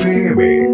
FM.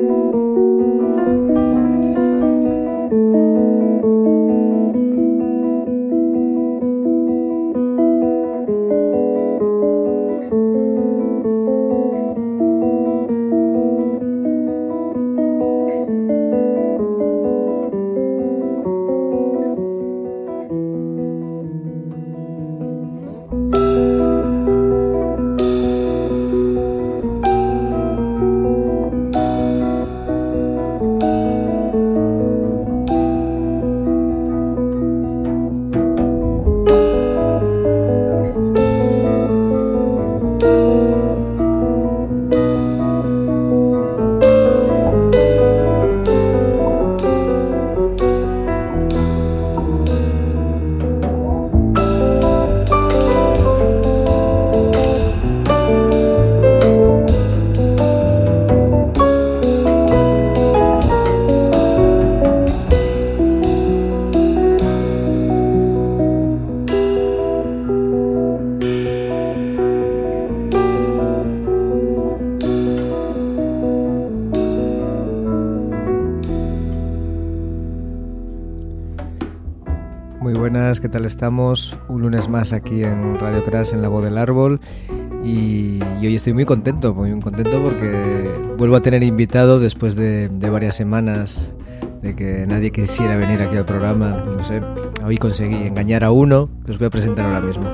¿Qué tal estamos? Un lunes más aquí en Radio Crash, en La Voz del Árbol, y hoy estoy muy contento porque vuelvo a tener invitado después de varias semanas de que nadie quisiera venir aquí al programa. No sé, hoy conseguí engañar a uno que os voy a presentar ahora mismo.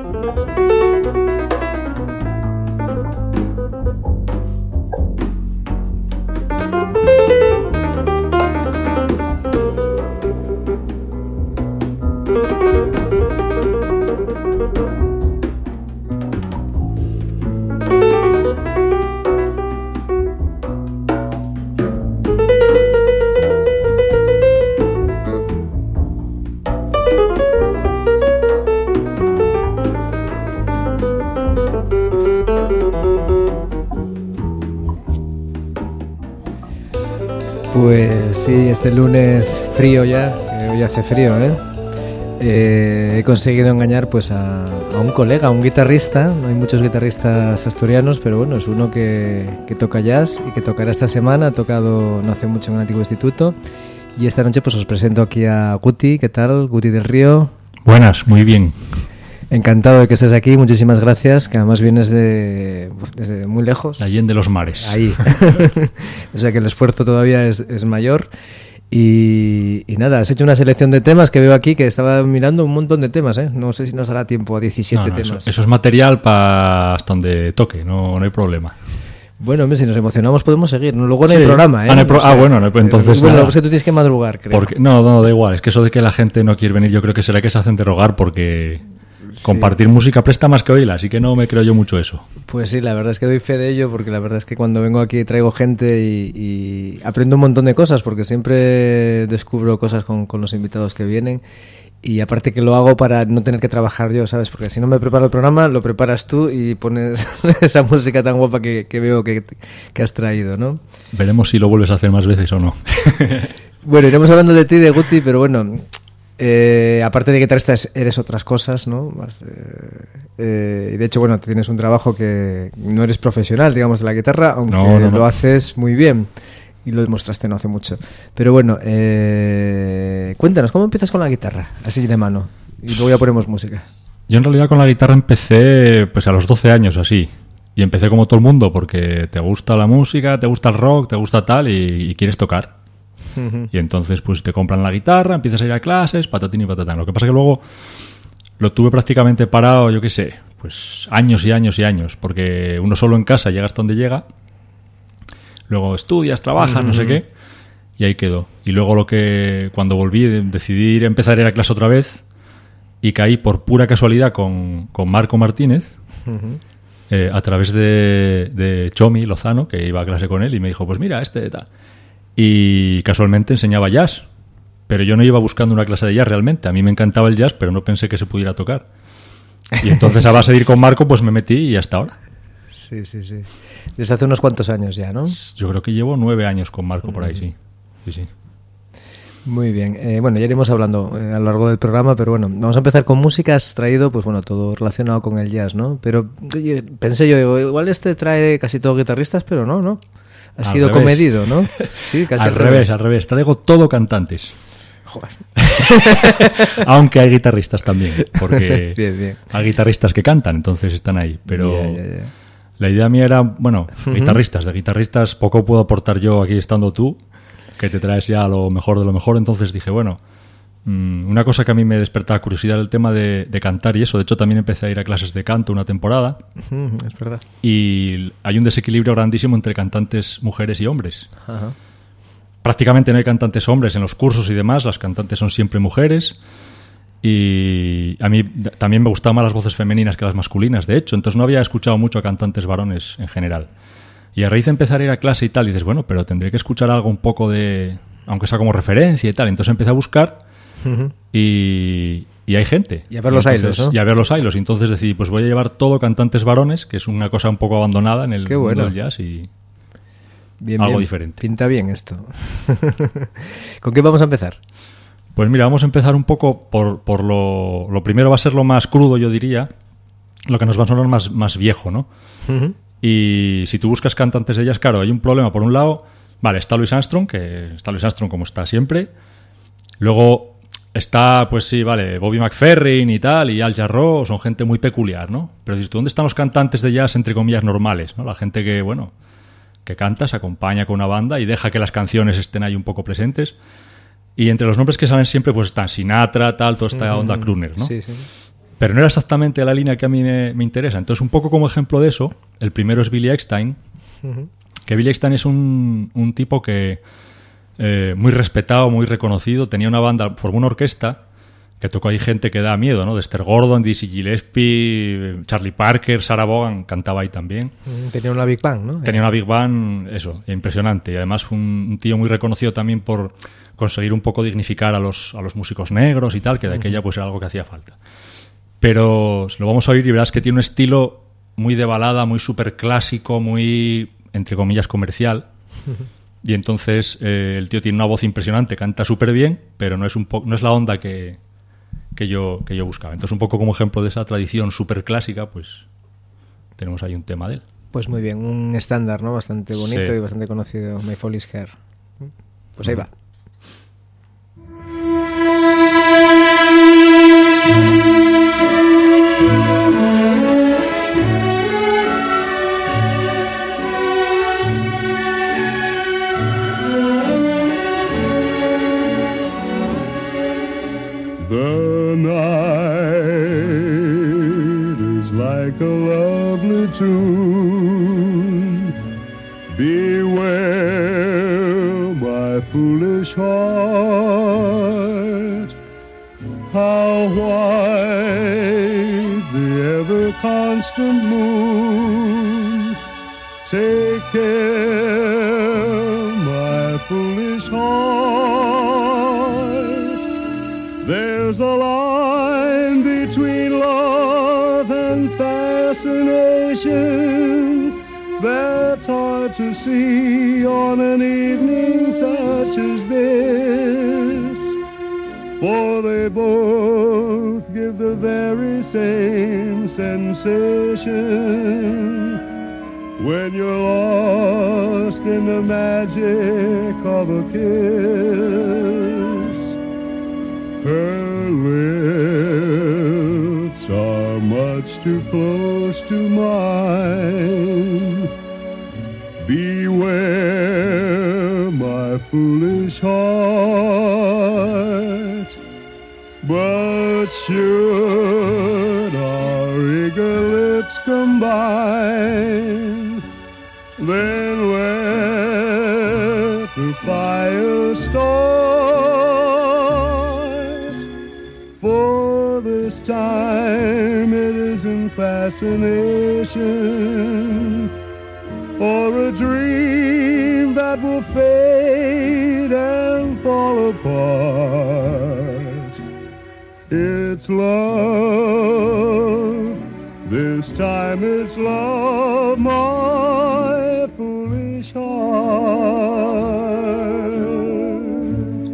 Pues sí, este lunes frío ya, que hoy hace frío, he conseguido engañar pues a un colega, a un guitarrista. No hay muchos guitarristas asturianos, pero bueno, es uno que toca jazz y que tocará esta semana. Ha tocado no hace mucho en un antiguo instituto. Y esta noche pues os presento aquí a Guti. ¿Qué tal? Guti del Río. Buenas, muy bien. Encantado de que estés aquí, muchísimas gracias, que además vienes desde muy lejos. Allende los mares. Ahí. O sea que el esfuerzo todavía es mayor. Y nada, has hecho una selección de temas que veo aquí, que estaba mirando un montón de temas, No sé si nos dará tiempo a 17 temas. Eso es material para hasta donde toque, no hay problema. Bueno, hombre, si nos emocionamos podemos seguir. Luego no hay programa, Bueno, entonces... Bueno, pues que tú tienes que madrugar, creo. No, da igual. Es que eso de que la gente no quiere venir, yo creo que será que se hacen de rogar porque... Compartir música presta más que oírla, así que no me creo yo mucho eso. Pues sí, la verdad es que doy fe de ello, porque la verdad es que cuando vengo aquí traigo gente y aprendo un montón de cosas, porque siempre descubro cosas con los invitados que vienen, y aparte que lo hago para no tener que trabajar yo, ¿sabes? Porque si no me preparo el programa, lo preparas tú y pones esa música tan guapa que veo que has traído, ¿no? Veremos si lo vuelves a hacer más veces o no. Bueno, iremos hablando de ti, de Guti, pero bueno... aparte de guitarrista eres otras cosas, ¿no? Y de hecho, bueno, tienes un trabajo que no eres profesional, digamos, de la guitarra, aunque lo haces muy bien y lo demostraste no hace mucho. Pero bueno, cuéntanos, ¿cómo empiezas con la guitarra? Así de mano. Y luego ya ponemos música. Yo en realidad con la guitarra empecé pues a los 12 años así. Y empecé como todo el mundo porque te gusta la música, te gusta el rock, te gusta tal y quieres tocar. Y entonces pues te compran la guitarra, empiezas a ir a clases, patatín y patatán. Lo que pasa es que luego lo tuve prácticamente parado, yo qué sé, pues años y años y años, porque uno solo en casa llega hasta donde llega, luego estudias, trabajas, no sé qué, y ahí quedó. Y luego cuando volví decidí empezar a ir a clase otra vez y caí por pura casualidad con Marco Martínez, a través de Chomi Lozano, que iba a clase con él, y me dijo, pues mira, tal. Y casualmente enseñaba jazz, pero yo no iba buscando una clase de jazz realmente. A mí me encantaba el jazz, pero no pensé que se pudiera tocar. Y entonces a base de ir con Marco pues me metí y hasta ahora. Sí. Desde hace unos cuantos años ya, ¿no? Yo creo que llevo 9 años con Marco por ahí, sí. Muy bien. Bueno, ya iremos hablando a lo largo del programa, pero bueno, vamos a empezar con música. Has traído, pues bueno, todo relacionado con el jazz, ¿no? Pero oye, pensé yo, igual trae casi todos guitarristas, pero no. Ha sido comedido, ¿no? Sí, casi al revés. Traigo todo cantantes. Joder. Aunque hay guitarristas también, porque bien. Hay guitarristas que cantan, entonces están ahí. Pero la idea mía era, bueno, guitarristas. De guitarristas poco puedo aportar yo aquí estando tú, que te traes ya lo mejor de lo mejor. Entonces dije, bueno, una cosa que a mí me despertaba curiosidad era el tema de cantar y eso. De hecho, también empecé a ir a clases de canto una temporada. Es verdad. Y hay un desequilibrio grandísimo entre cantantes mujeres y hombres. Ajá. Prácticamente no hay cantantes hombres en los cursos y demás, las cantantes son siempre mujeres y a mí también me gustaban más las voces femeninas que las masculinas, de hecho, entonces no había escuchado mucho a cantantes varones en general. Y a raíz de empezar a ir a clase y tal, dices, bueno, pero tendré que escuchar algo un poco de, aunque sea como referencia y tal, entonces empecé a buscar y hay gente. Y a ver los hilos, ¿no? Y a ver los hilos, y entonces decidí, pues voy a llevar todo cantantes varones, que es una cosa un poco abandonada en el mundo del jazz y... algo diferente. Pinta bien esto. ¿Con qué vamos a empezar? Pues mira, vamos a empezar un poco por lo primero va a ser lo más crudo, yo diría, lo que nos va a sonar más viejo, ¿no? Y si tú buscas cantantes de jazz, claro, hay un problema. Por un lado, vale, está Louis Armstrong, que está Louis Armstrong como está siempre. Luego está, pues sí, vale, Bobby McFerrin y tal, y Al Jarreau, son gente muy peculiar, ¿no? Pero dices, ¿dónde están los cantantes de jazz, entre comillas, normales, ¿no? La gente que, bueno, que canta, se acompaña con una banda y deja que las canciones estén ahí un poco presentes. Y entre los nombres que salen siempre pues están Sinatra, tal, toda esta onda crooner, ¿no? Sí, sí. Pero no era exactamente la línea que a mí me interesa. Entonces, un poco como ejemplo de eso, el primero es Billy Eckstine, que Billy Eckstine es un tipo que muy respetado, muy reconocido, tenía una banda, formó una orquesta que tocó ahí gente que da miedo, ¿no? Dexter Gordon, Dizzy Gillespie, Charlie Parker, Sarah Vaughan cantaba ahí también. Tenía una Big Band, ¿no? Tenía una Big Band, eso, impresionante. Y además fue un tío muy reconocido también por conseguir un poco dignificar a los músicos negros y tal, que de aquella pues era algo que hacía falta. Pero lo vamos a oír y verás que tiene un estilo muy de balada, muy súper clásico, muy, entre comillas, comercial. Y entonces el tío tiene una voz impresionante, canta súper bien, pero no es la onda que yo buscaba. Entonces, un poco como ejemplo de esa tradición súper clásica, pues tenemos ahí un tema de él. Pues muy bien, un estándar, ¿no? Bastante bonito, sí, y bastante conocido, My Foley's Hair. Pues ahí va. The night is like a lovely tune. Beware, my foolish heart, how white the ever-constant moon. Take care, my foolish heart. There's a line between love and fascination that's hard to see on an evening such as this. For they both give the very same sensation when you're lost in the magic of a kiss. Her lips are much too close to mine. Beware, my foolish heart. But should our eager lips combine, then let the fire start. For this time it isn't fascination or a dream that will fade and fall apart. It's love, this time it's love, my foolish heart.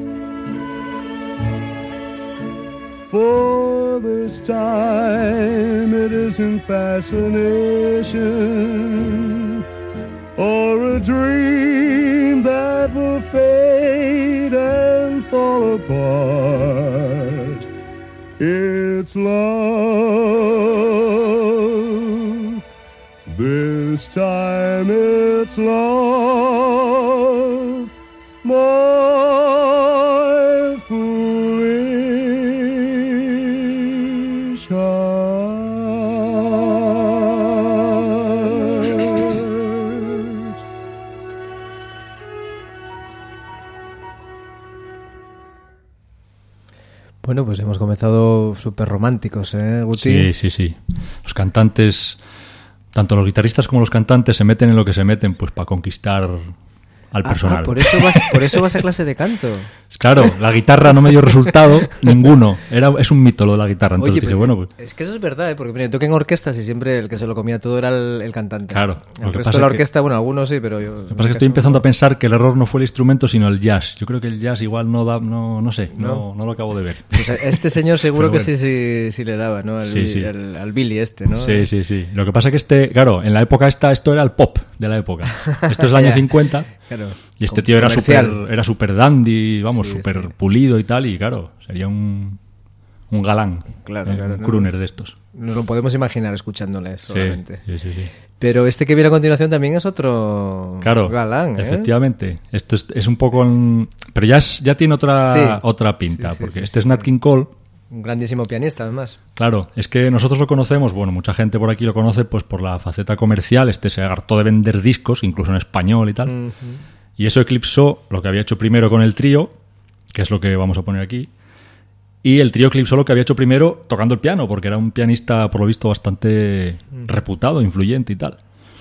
For this time it isn't fascination or a dream apart. It's love. This time it's love. My foolish heart. Bueno, pues hemos comenzado súper románticos, ¿eh, Guti? Sí, sí, sí. Los cantantes, tanto los guitarristas como los cantantes, se meten en lo que se meten, pues para conquistar al personal. Por eso vas a clase de canto. Claro, la guitarra no me dio resultado, ninguno. Es un mito lo de la guitarra. Entonces Oye, dije, pero bueno, pues es que eso es verdad, ¿eh? Porque mira, yo toqué en orquestas y siempre el que se lo comía todo era el cantante. Claro, El lo que resto pasa de la es que- orquesta, bueno, algunos sí, pero yo... lo que pasa es que estoy empezando a pensar que el error no fue el instrumento, sino el jazz. Yo creo que el jazz igual no da, no sé, no lo acabo de ver. Pues a este señor seguro Pero que bueno. sí le daba, ¿no? Sí. Al Billy este, ¿no? Sí, sí, sí. Lo que pasa es que claro, en la época esto era el pop de la época. Esto es el año Ya. 50 Claro. y este tío era Comercial. súper dandy, vamos, Sí, súper sí. pulido y tal, y claro, sería un galán, Claro, un claro, no. crooner de estos. Nos lo podemos imaginar escuchándole solamente. Sí, sí, sí. Pero este que viene a continuación también es otro Claro, galán, ¿eh? efectivamente. Esto es un poco... pero ya tiene Sí. otra pinta, Sí, sí, porque sí, este sí, es Nat King Cole. Un grandísimo pianista, además. Claro, es que nosotros lo conocemos, bueno, mucha gente por aquí lo conoce pues por la faceta comercial, se hartó de vender discos, incluso en español y tal, y eso eclipsó lo que había hecho primero con el trío, que es lo que vamos a poner aquí, y el trío eclipsó lo que había hecho primero tocando el piano, porque era un pianista, por lo visto, bastante reputado, influyente y tal.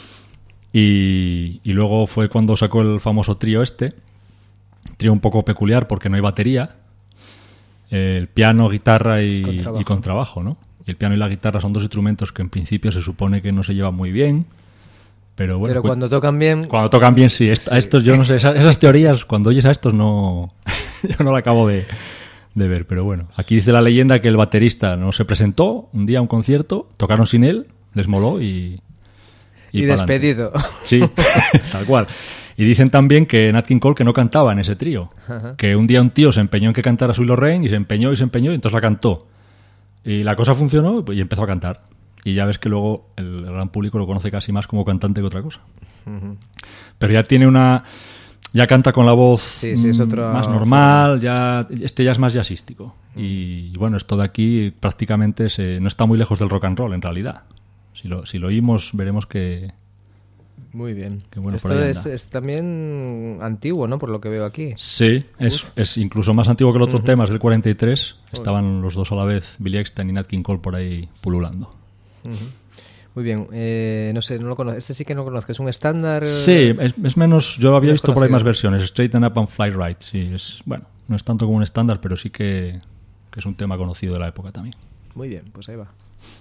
Y luego fue cuando sacó el famoso trío trío un poco peculiar porque no hay batería, el piano, guitarra y contrabajo, ¿no? Y el piano y la guitarra son dos instrumentos que en principio se supone que no se llevan muy bien, pero bueno. Pero cuando tocan bien... Cuando tocan bien, sí. A estos, yo no sé, esas teorías, cuando oyes a estos, no. Yo no la acabo de ver, pero bueno. Aquí dice la leyenda que el baterista no se presentó un día a un concierto, tocaron sin él, les moló y pa'lante. despedido. Sí, tal cual. Y dicen también que Nat King Cole que no cantaba en ese trío. Ajá. Que un día un tío se empeñó en que cantara Sweet Lorraine y se empeñó y entonces la cantó. Y la cosa funcionó y empezó a cantar. Y ya ves que luego el gran público lo conoce casi más como cantante que otra cosa. Pero ya tiene ya canta con la voz Sí, es otra más normal, ya es más jazzístico. Y bueno, esto de aquí prácticamente no está muy lejos del rock and roll en realidad. Si lo oímos veremos que... Muy bien. Qué bueno, Esto por ahí es, anda. es también antiguo, ¿no? Por lo que veo aquí. Sí, es incluso más antiguo que el otro tema, es del 43. Estaban los dos a la vez, Billy Eckstine y Nat King Cole por ahí pululando. Muy bien. No sé, no lo conozco. Este sí que no conozco. ¿Es un estándar? Sí, es menos... Yo había menos visto por ahí más conocido. versiones. Straighten Up and Fly Right. Sí, bueno, no es tanto como un estándar, pero sí que es un tema conocido de la época también. Muy bien, pues ahí va.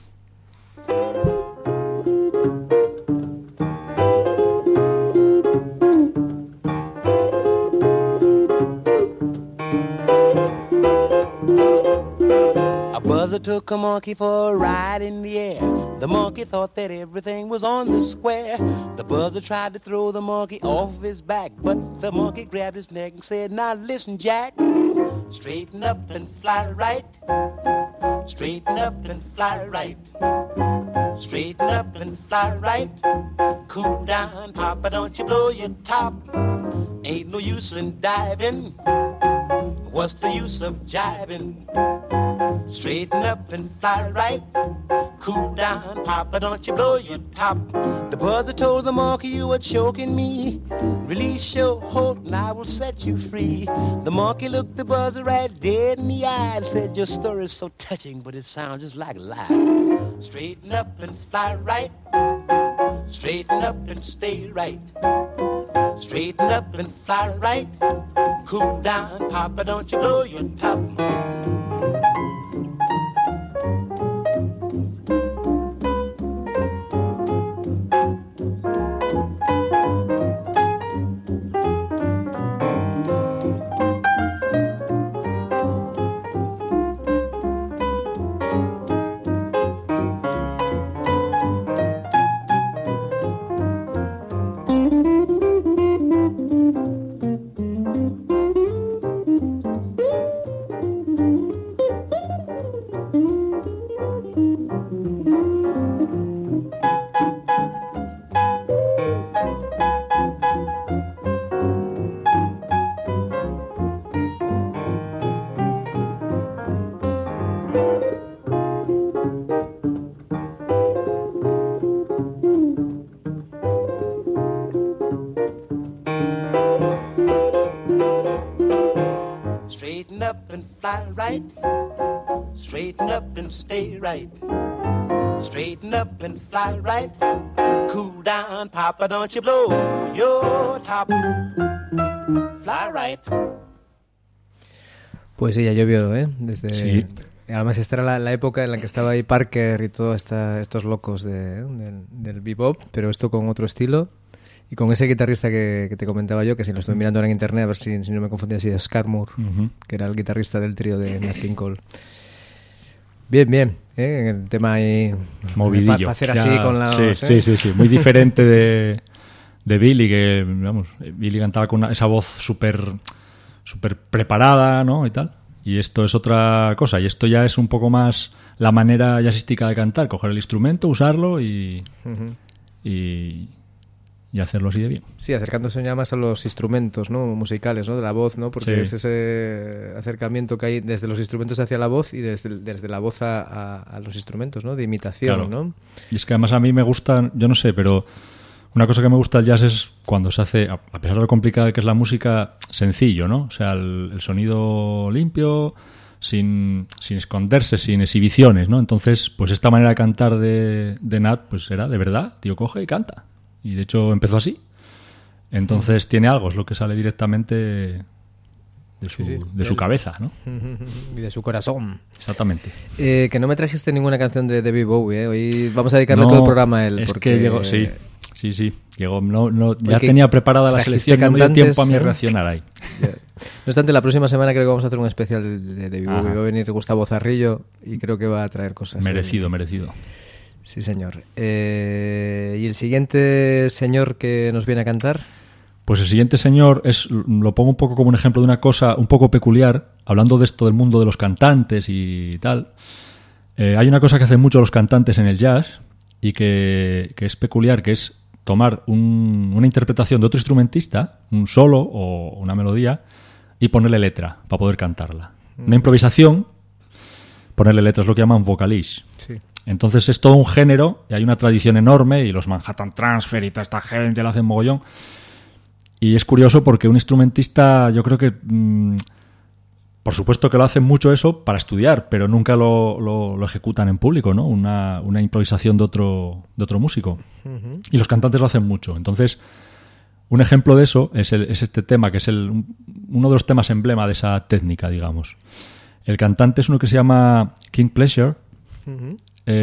A buzzer took a monkey for a ride in the air. The monkey thought that everything was on the square. The buzzer tried to throw the monkey off his back, but the monkey grabbed his neck and said, "Now listen, Jack, straighten up and fly right. Straighten up and fly right. Straighten up and fly right. Cool down, Papa, don't you blow your top. Ain't no use in diving. What's the use of jiving? Straighten up and fly right. Cool down, Papa, don't you blow your top. The buzzer told the monkey, you are choking me. Release your hold and I will set you free. The monkey looked the buzzer right dead in the eye and said, your story is so touching, but it sounds just like a lie. Straighten up and fly right. Straighten up and stay right. Straighten up and fly right. Cool down, Papa, don't you blow your top. up and fly right. Straighten up and stay right. Straighten up and fly right. Cool down, Papa, don't you blow your top. Fly right. Pues sí, ya llovió, ¿eh? Desde... Sí. Además, esta era la época en la que estaba ahí Parker y todos estos locos del bebop, pero esto con otro estilo. Y con ese guitarrista que te comentaba yo, que si lo estoy mirando ahora en internet, a ver si no me confundí, así, Scar Moore, que era el guitarrista del trío de Nat King Cole. Bien, bien, ¿eh? El tema ahí... Movidillo. Para hacer así con la... Sí. Muy diferente de Billy, que, vamos, Billy cantaba con esa voz súper preparada, ¿no? Y tal. Y esto es otra cosa. Y esto ya es un poco más la manera jazzística de cantar. Coger el instrumento, usarlo y hacerlo así de bien. Sí, acercándose ya más a los instrumentos, ¿no? Musicales, ¿no? De la voz, ¿no? Porque es ese acercamiento que hay desde los instrumentos hacia la voz y desde la voz a los instrumentos, ¿no? De imitación, claro. ¿no? Y es que además a mí me gustan, yo no sé, pero una cosa que me gusta del jazz es cuando se hace, a pesar de lo complicada que es la música, sencillo, ¿no? O sea, el sonido limpio, sin esconderse, sin exhibiciones, ¿no? Entonces, pues esta manera de cantar de Nat, pues era de verdad, tío, coge y canta. Y de hecho empezó así. Entonces tiene algo, es lo que sale directamente de su cabeza, ¿no? Y de su corazón. Exactamente. Que no me trajiste ninguna canción de David Bowie, ¿eh? Hoy vamos a dedicarle todo el programa a él. Es porque... que llegó, sí. Llegó, ya tenía preparada la selección, no me dio tiempo a mí a reaccionar ahí. No obstante, la próxima semana creo que vamos a hacer un especial de David Bowie. Va a venir Gustavo Zarrillo y creo que va a traer cosas. Merecido. Sí, señor. ¿Y el siguiente señor que nos viene a cantar? Pues el siguiente señor lo pongo un poco como un ejemplo de una cosa un poco peculiar, hablando de esto del mundo de los cantantes y tal. Hay una cosa que hacen mucho los cantantes en el jazz y que es peculiar, que es tomar una interpretación de otro instrumentista, un solo o una melodía, y ponerle letra para poder cantarla. Una improvisación, ponerle letra es lo que llaman vocalize. Sí. Entonces es todo un género y hay una tradición enorme y los Manhattan Transfer y toda esta gente lo hacen mogollón. Y es curioso porque un instrumentista, yo creo que por supuesto que lo hacen mucho eso para estudiar, pero nunca lo ejecutan en público, ¿no? Una improvisación de otro músico. Uh-huh. Y los cantantes lo hacen mucho. Entonces, un ejemplo de eso es este tema, que es uno de los temas emblema de esa técnica, digamos. El cantante es uno que se llama King Pleasure. Uh-huh.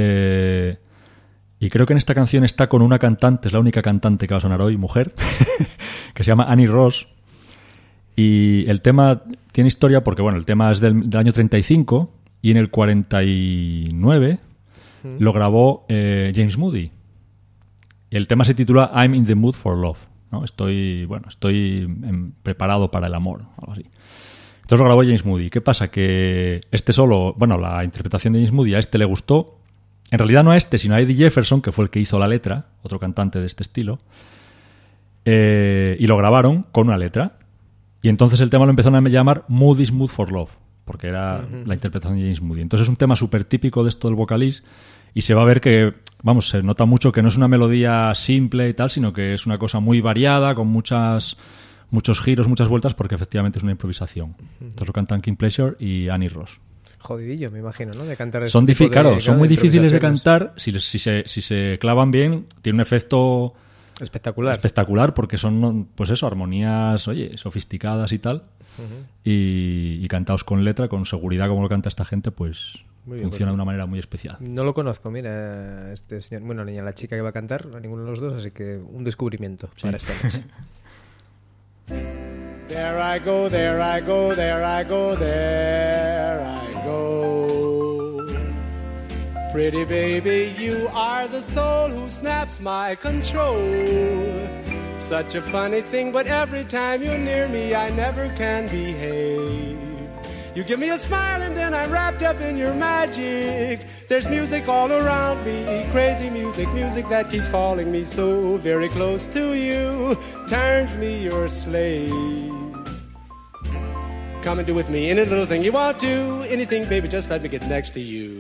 Y creo que en esta canción está con una cantante, es la única cantante que va a sonar hoy, mujer, que se llama Annie Ross. Y el tema tiene historia porque, bueno, el tema es del año 35 y en el 49 lo grabó James Moody. Y el tema se titula I'm in the mood for love, ¿no? Estoy preparado para el amor, algo así. Entonces lo grabó James Moody. ¿Qué pasa? Que la interpretación de James Moody a este le gustó. En realidad no a este, sino a Eddie Jefferson, que fue el que hizo la letra, otro cantante de este estilo. Y lo grabaron con una letra. Y entonces el tema lo empezaron a llamar Moody's Mood for Love, porque era la interpretación de James Moody. Entonces es un tema súper típico de esto del vocaliz y se va a ver que, se nota mucho que no es una melodía simple y tal, sino que es una cosa muy variada, con muchos giros, muchas vueltas, porque efectivamente es una improvisación. Entonces lo cantan King Pleasure y Annie Ross. Jodidillo, me imagino, ¿no? De cantar son muy difíciles de cantar. Si se clavan bien, tiene un efecto espectacular, porque son, pues eso, armonías, sofisticadas y tal. Uh-huh. Y cantados con letra, con seguridad, como lo canta esta gente, pues funciona de una manera muy especial. No lo conozco, mira, este señor, bueno, ni a la chica que va a cantar, a ninguno de los dos, así que un descubrimiento para esta noche. There I go, there I go, there I go, there I go. Pretty baby, you are the soul who snaps my control. Such a funny thing, but every time you're near me, I never can behave. You give me a smile and then I'm wrapped up in your magic. There's music all around me, crazy music, music that keeps calling me so very close to you, turns me your slave. Come and do with me any little thing you want to, anything, baby, just let me get next to you.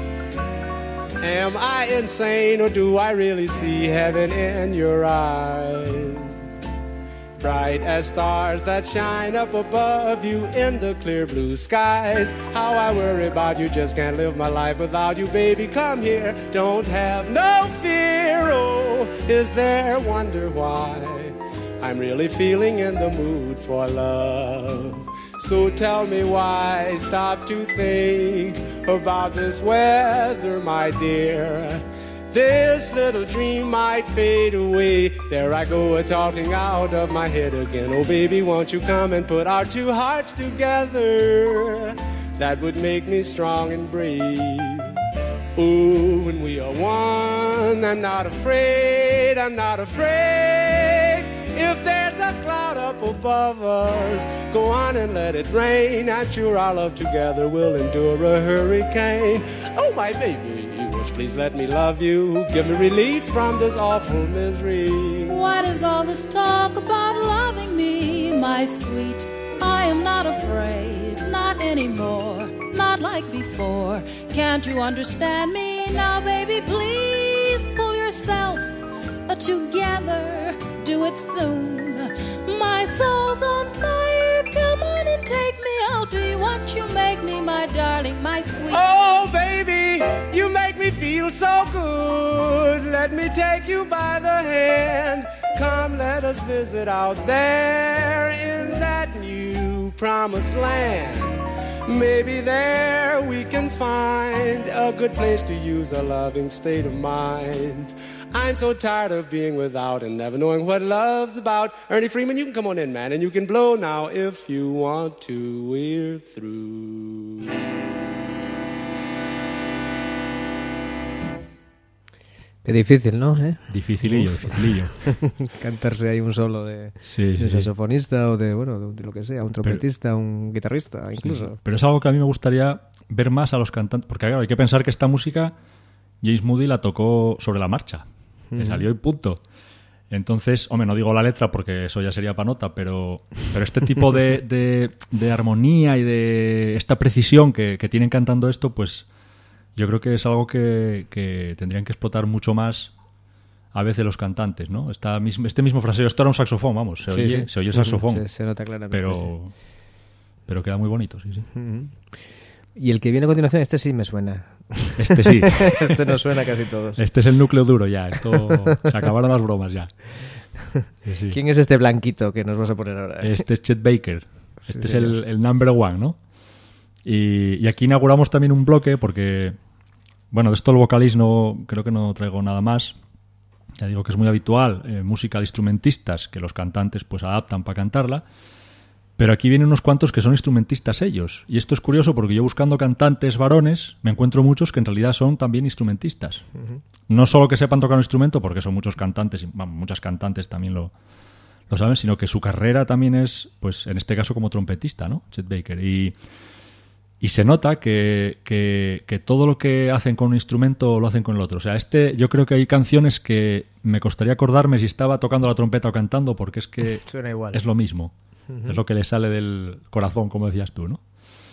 Am I insane or do I really see heaven in your eyes? bright as stars that shine up above you in the clear blue skies. How I worry about you, just can't live my life without you, baby. Come here, don't have no fear. Oh, is there wonder why I'm really feeling in the mood for love? So tell me why, stop to think about this weather, my dear. This little dream might fade away. There I go, talking out of my head again. Oh baby, won't you come and put our two hearts together? That would make me strong and brave. Ooh, when we are one, I'm not afraid, I'm not afraid. If there's a cloud up above us, go on and let it rain. I'm sure our love together will endure a hurricane. Oh my baby, please let me love you. Give me relief from this awful misery. What is all this talk about loving me, my sweet? I am not afraid, not anymore, not like before. Can't you understand me now, baby? Please pull yourself together, do it soon. My soul's on fire, come on and take me. I'll be what you make me, my darling, my sweet. Oh, baby, you make me feel so good. Let me take you by the hand. Come, let us visit out there in that new promised land. Maybe there we can find a good place to use a loving state of mind. I'm so tired of being without and never knowing what love's about. Ernie Freeman, you can come on in, man, and you can blow now if you want to. We're through. Qué difícil, ¿no? Dificilillo. Cantarse ahí un solo de un saxofonista o de lo que sea, un trompetista, un guitarrista, incluso. Sí, pero es algo que a mí me gustaría ver más a los cantantes, porque claro, hay que pensar que esta música James Moody la tocó sobre la marcha, le salió y punto. Entonces, hombre, no digo la letra porque eso ya sería pa' nota, pero este tipo de armonía y de esta precisión que tienen cantando esto, pues yo creo que es algo que tendrían que explotar mucho más a veces los cantantes, ¿no? Este mismo fraseo, esto era un saxofón, vamos, se oye el saxofón. Se nota claramente. Pero queda muy bonito, sí. Y el que viene a continuación, este sí me suena. Este sí. Este nos suena a casi todos. Este es el núcleo duro ya, se acabaron las bromas ya. Sí. ¿Quién es este blanquito que nos vas a poner ahora? Este es Chet Baker. Este es el number one, ¿no? Y aquí inauguramos también un bloque porque, bueno, de esto el vocalist creo que no traigo nada más. Ya digo que es muy habitual, música de instrumentistas que los cantantes pues adaptan para cantarla. Pero aquí vienen unos cuantos que son instrumentistas ellos. Y esto es curioso porque yo buscando cantantes varones me encuentro muchos que en realidad son también instrumentistas. No solo que sepan tocar un instrumento, porque son muchos cantantes, y muchas cantantes también lo saben, sino que su carrera también es, pues en este caso como trompetista, ¿no? Chet Baker. Y se nota que todo lo que hacen con un instrumento lo hacen con el otro. O sea, yo creo que hay canciones que me costaría acordarme si estaba tocando la trompeta o cantando, porque es que suena igual. Es lo mismo. Es lo que le sale del corazón, como decías tú, ¿no?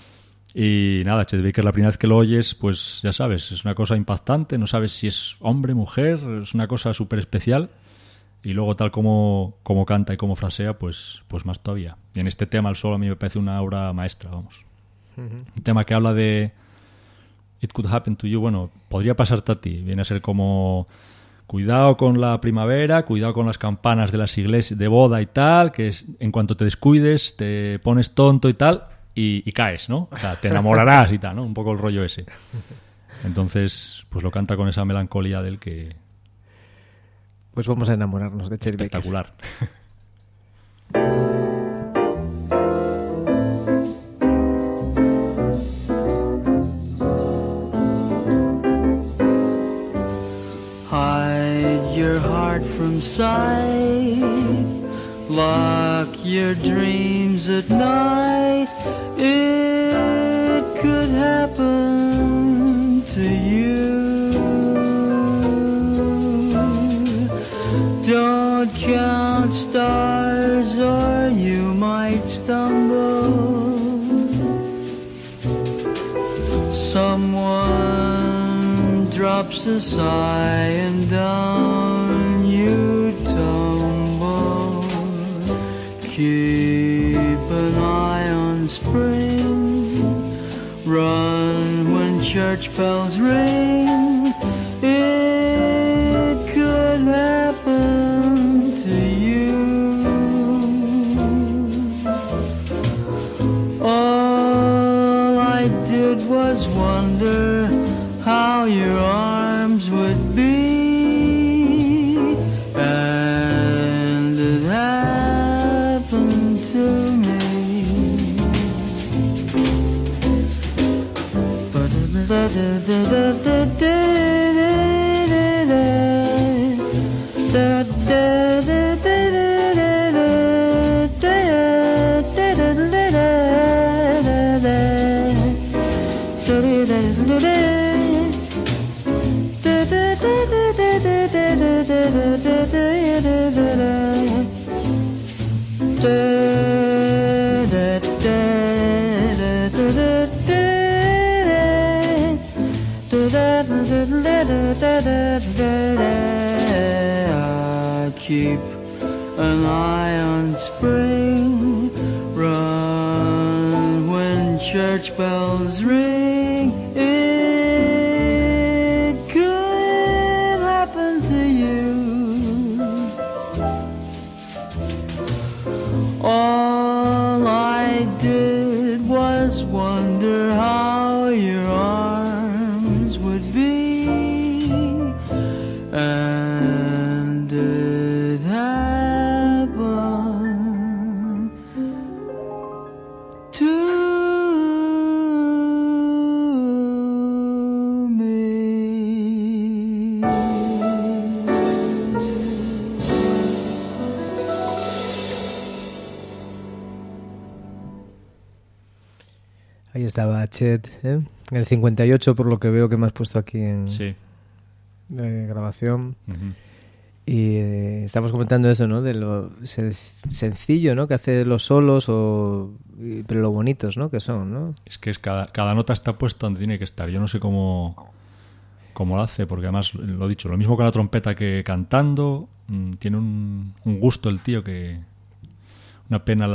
Y nada, Chet Baker, la primera vez que lo oyes, pues ya sabes, es una cosa impactante, no sabes si es hombre, mujer, es una cosa súper especial. Y luego tal como canta y como frasea, pues más todavía. Y en este tema, el solo, a mí me parece una obra maestra, vamos. Un tema que habla de It could happen to you, bueno, podría pasarte a ti. Viene a ser como cuidado con la primavera, cuidado con las campanas de las iglesias de boda y tal, que en cuanto te descuides te pones tonto y tal y caes, ¿no? O sea, te enamorarás y tal, ¿no? Un poco el rollo ese. Entonces, pues lo canta con esa melancolía del que... Pues vamos a enamorarnos de Chet Baker. Espectacular. From sight, lock your dreams at night. It could happen to you. Don't count stars or you might stumble. Someone drops a sigh and down you tumble. keep an eye on spring. Run when church bells ring. It could happen to you. All I did was wonder how your arms would be, and it happened to me. I keep an eye on spring. Run when church bells ring. It could happen to you. All I did was wonder how your arms would be, and it happened to me. Ahí estaba Chet, ¿eh? En el 58, por lo que veo que me has puesto aquí en Sí. Grabación. Ujú. Y estamos comentando eso, ¿no? De lo sencillo, ¿no? Que hace los solos, pero lo bonitos, ¿no? Que son, ¿no? Es que cada nota está puesta donde tiene que estar. Yo no sé cómo lo hace, porque además, lo dicho, lo mismo con la trompeta que cantando. Tiene un gusto el tío que... Una pena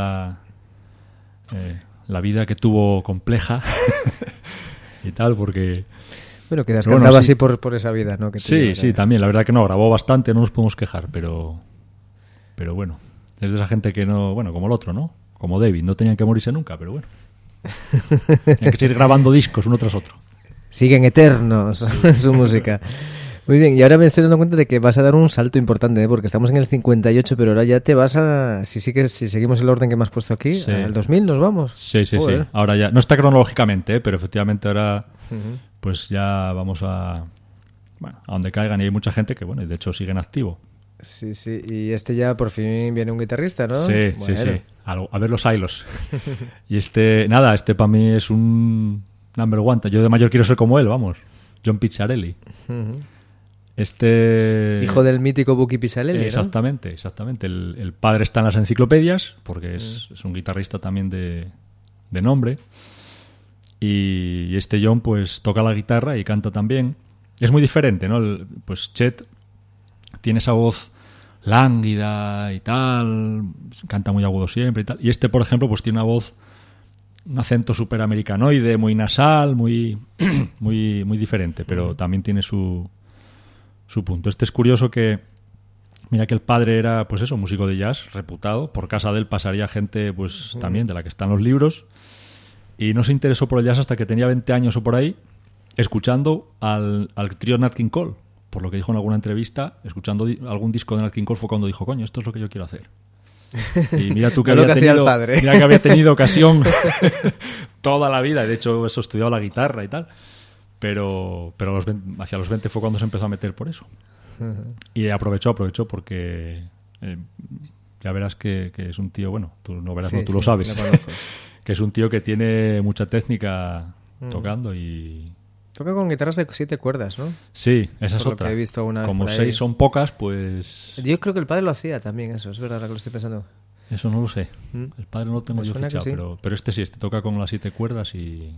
la vida que tuvo compleja y tal, porque... Bueno, quizás Bueno, cantaba sí. así por esa vida, ¿no? Que Sí, tenía, sí, también. La verdad que no, grabó bastante, no nos podemos quejar, pero bueno. Es de esa gente que no... Bueno, como el otro, ¿no? Como David, no tenían que morirse nunca, pero bueno. Tenían que seguir grabando discos uno tras otro. Siguen eternos su música. Muy bien, y ahora me estoy dando cuenta de que vas a dar un salto importante, ¿eh? Porque estamos en el 58, pero ahora ya te vas a... Si seguimos el orden que me has puesto aquí, Sí. al 2000 nos vamos. Sí, sí, Joder. sí. Ahora ya... No está cronológicamente, pero efectivamente ahora pues ya vamos a... Bueno, a donde caigan, y hay mucha gente que, bueno, y de hecho sigue en activo. Sí, sí, y ya por fin viene un guitarrista, ¿no? Sí, Bueno. sí. A ver los hilos. Y este para mí es un number one. Yo de mayor quiero ser como él, vamos. John Pizzarelli. Ujú. Hijo Hijo del mítico Bucky Pizzarelli, ¿no? Exactamente. El padre está en las enciclopedias, porque es un guitarrista también de nombre. Y este John pues toca la guitarra y canta también. Es muy diferente, ¿no? Pues Chet tiene esa voz lánguida y tal, canta muy agudo siempre y tal. Y este, por ejemplo, pues tiene una voz, un acento súper americanoide, muy nasal, muy muy diferente, pero también tiene su punto. Este es curioso que, mira que el padre era, pues eso, músico de jazz, reputado. Por casa de él pasaría gente, pues también, de la que están los libros. Y no se interesó por el jazz hasta que tenía 20 años o por ahí, escuchando al trío Nat King Cole. Por lo que dijo en alguna entrevista, escuchando algún disco de Nat King Cole fue cuando dijo, coño, esto es lo que yo quiero hacer. Y mira tú que, No lo había que hacía el tenido, padre. mira que había tenido ocasión toda la vida. De hecho, eso estudiaba la guitarra y tal. Pero hacia los 20 fue cuando se empezó a meter por eso. Y aprovechó porque ya verás que es un tío, bueno, tú no verás, Sí, no, tú sí, lo sabes, lo conozco. que es un tío que tiene mucha técnica tocando y... Toca con guitarras de 7 cuerdas, ¿no? Sí, esa es Por lo otra. que he visto alguna vez Como por ahí. 6 son pocas, pues... Yo creo que el padre lo hacía también, eso, es verdad, ahora que lo estoy pensando. Eso no lo sé. El padre no lo tengo Me yo suena que fichado, sí. pero este sí, este toca con las 7 cuerdas y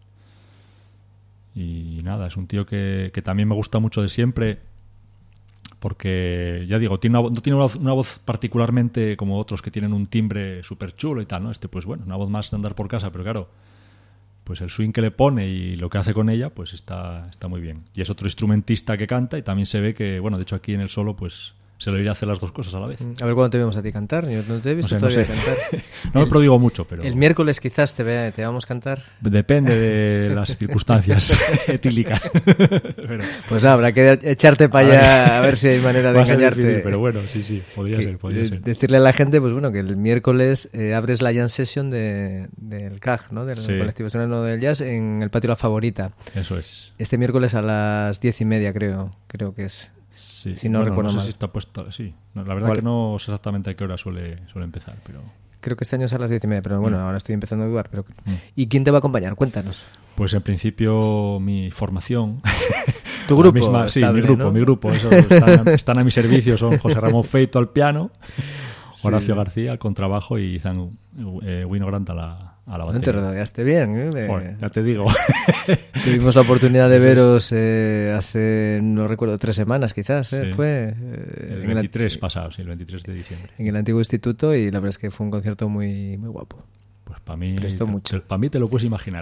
nada, es un tío que también me gusta mucho de siempre porque, ya digo, no tiene una voz particularmente como otros que tienen un timbre súper chulo y tal, ¿no? Pues bueno, una voz más de andar por casa, pero claro, pues el swing que le pone y lo que hace con ella, pues está muy bien. Y es otro instrumentista que canta y también se ve que, bueno, de hecho aquí en el solo, pues se lo irá a hacer las dos cosas a la vez. A ver cuándo te vemos a ti cantar. Yo no te he visto todavía cantar. No me prodigo mucho, pero... El miércoles quizás te vamos a cantar. Depende de las circunstancias etílicas. Pero... Pues nada, habrá que echarte para allá a ver si hay manera de engañarte. Difícil, pero bueno, sí, podría ser. Decirle a la gente, pues bueno, que el miércoles abres la Jam Session del CAG, ¿no? Del Colectivo Asturiano del Jazz, en el Patio La Favorita. Eso es. Este miércoles a las 10:30 creo que es. Sí, si no recuerdo sé mal. Si está puesto, sí. No, la verdad que no sé exactamente a qué hora suele empezar, pero... Creo que este año es a las 10:30, pero bueno, ahora estoy empezando a dudar. Pero... ¿Y quién te va a acompañar? Cuéntanos. Pues en principio mi formación... ¿Tu grupo? Sí, estable, mi grupo. Eso, están a mi servicio, son José Ramón Feito al piano, Horacio García al contrabajo y Izan Winogrand a la batería. No te rodeaste bien, ¿eh? Joder, ya te digo. Tuvimos la oportunidad de veros hace, no recuerdo, 3 semanas quizás, ¿eh? Sí. Fue el 23 pasado, sí, el 23 de diciembre. En el antiguo instituto, y la verdad es que fue un concierto muy, muy guapo. Pues para mí, mucho. Te lo puedes imaginar.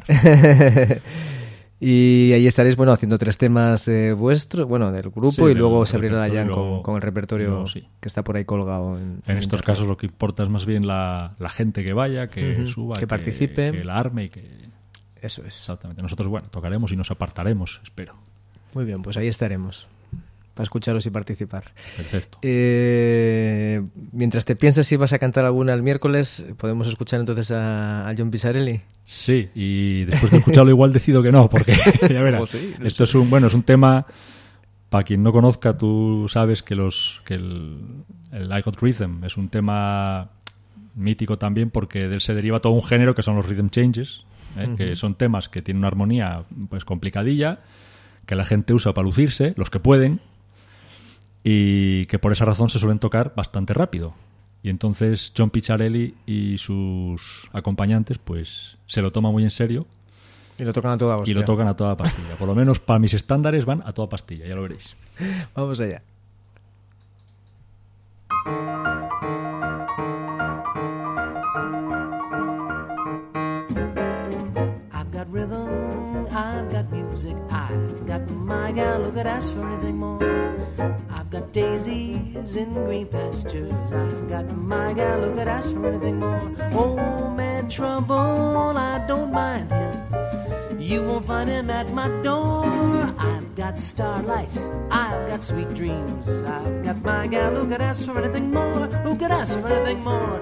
Y ahí estaréis, bueno, haciendo 3 temas vuestros, bueno, del grupo, sí, y luego se abrirá la Jam con el repertorio luego, sí. que está por ahí colgado. En estos casos lo que importa es más bien la gente que vaya, que suba, que participe, que la arme y que... Eso es. Exactamente. Nosotros, bueno, tocaremos y nos apartaremos, espero. Muy bien, pues ahí estaremos para escucharos y participar. Perfecto. Mientras te piensas si vas a cantar alguna el miércoles, ¿podemos escuchar entonces a John Pisarelli? Sí, y después de escucharlo igual decido que no, porque ya verás, sí, esto es un tema, para quien no conozca, tú sabes que el I Got Rhythm es un tema mítico también, porque de él se deriva todo un género que son los rhythm changes, que son temas que tienen una armonía pues complicadilla, que la gente usa para lucirse, los que pueden, y que por esa razón se suelen tocar bastante rápido. Y entonces John Pisarelli y sus acompañantes pues se lo toman muy en serio. Y lo tocan a toda hostia. Y lo tocan a toda pastilla. Por lo menos para mis estándares van a toda pastilla, ya lo veréis. Vamos allá. I've got rhythm, I've got music, I've got my gal who could ask for anything more. I've got daisies in green pastures, I've got my gal who could ask for anything more. Oh, man, trouble, I don't mind him. You won't find him at my door. I've got starlight, I've got sweet dreams, I've got my gal who could ask for anything more. Who could ask for anything more?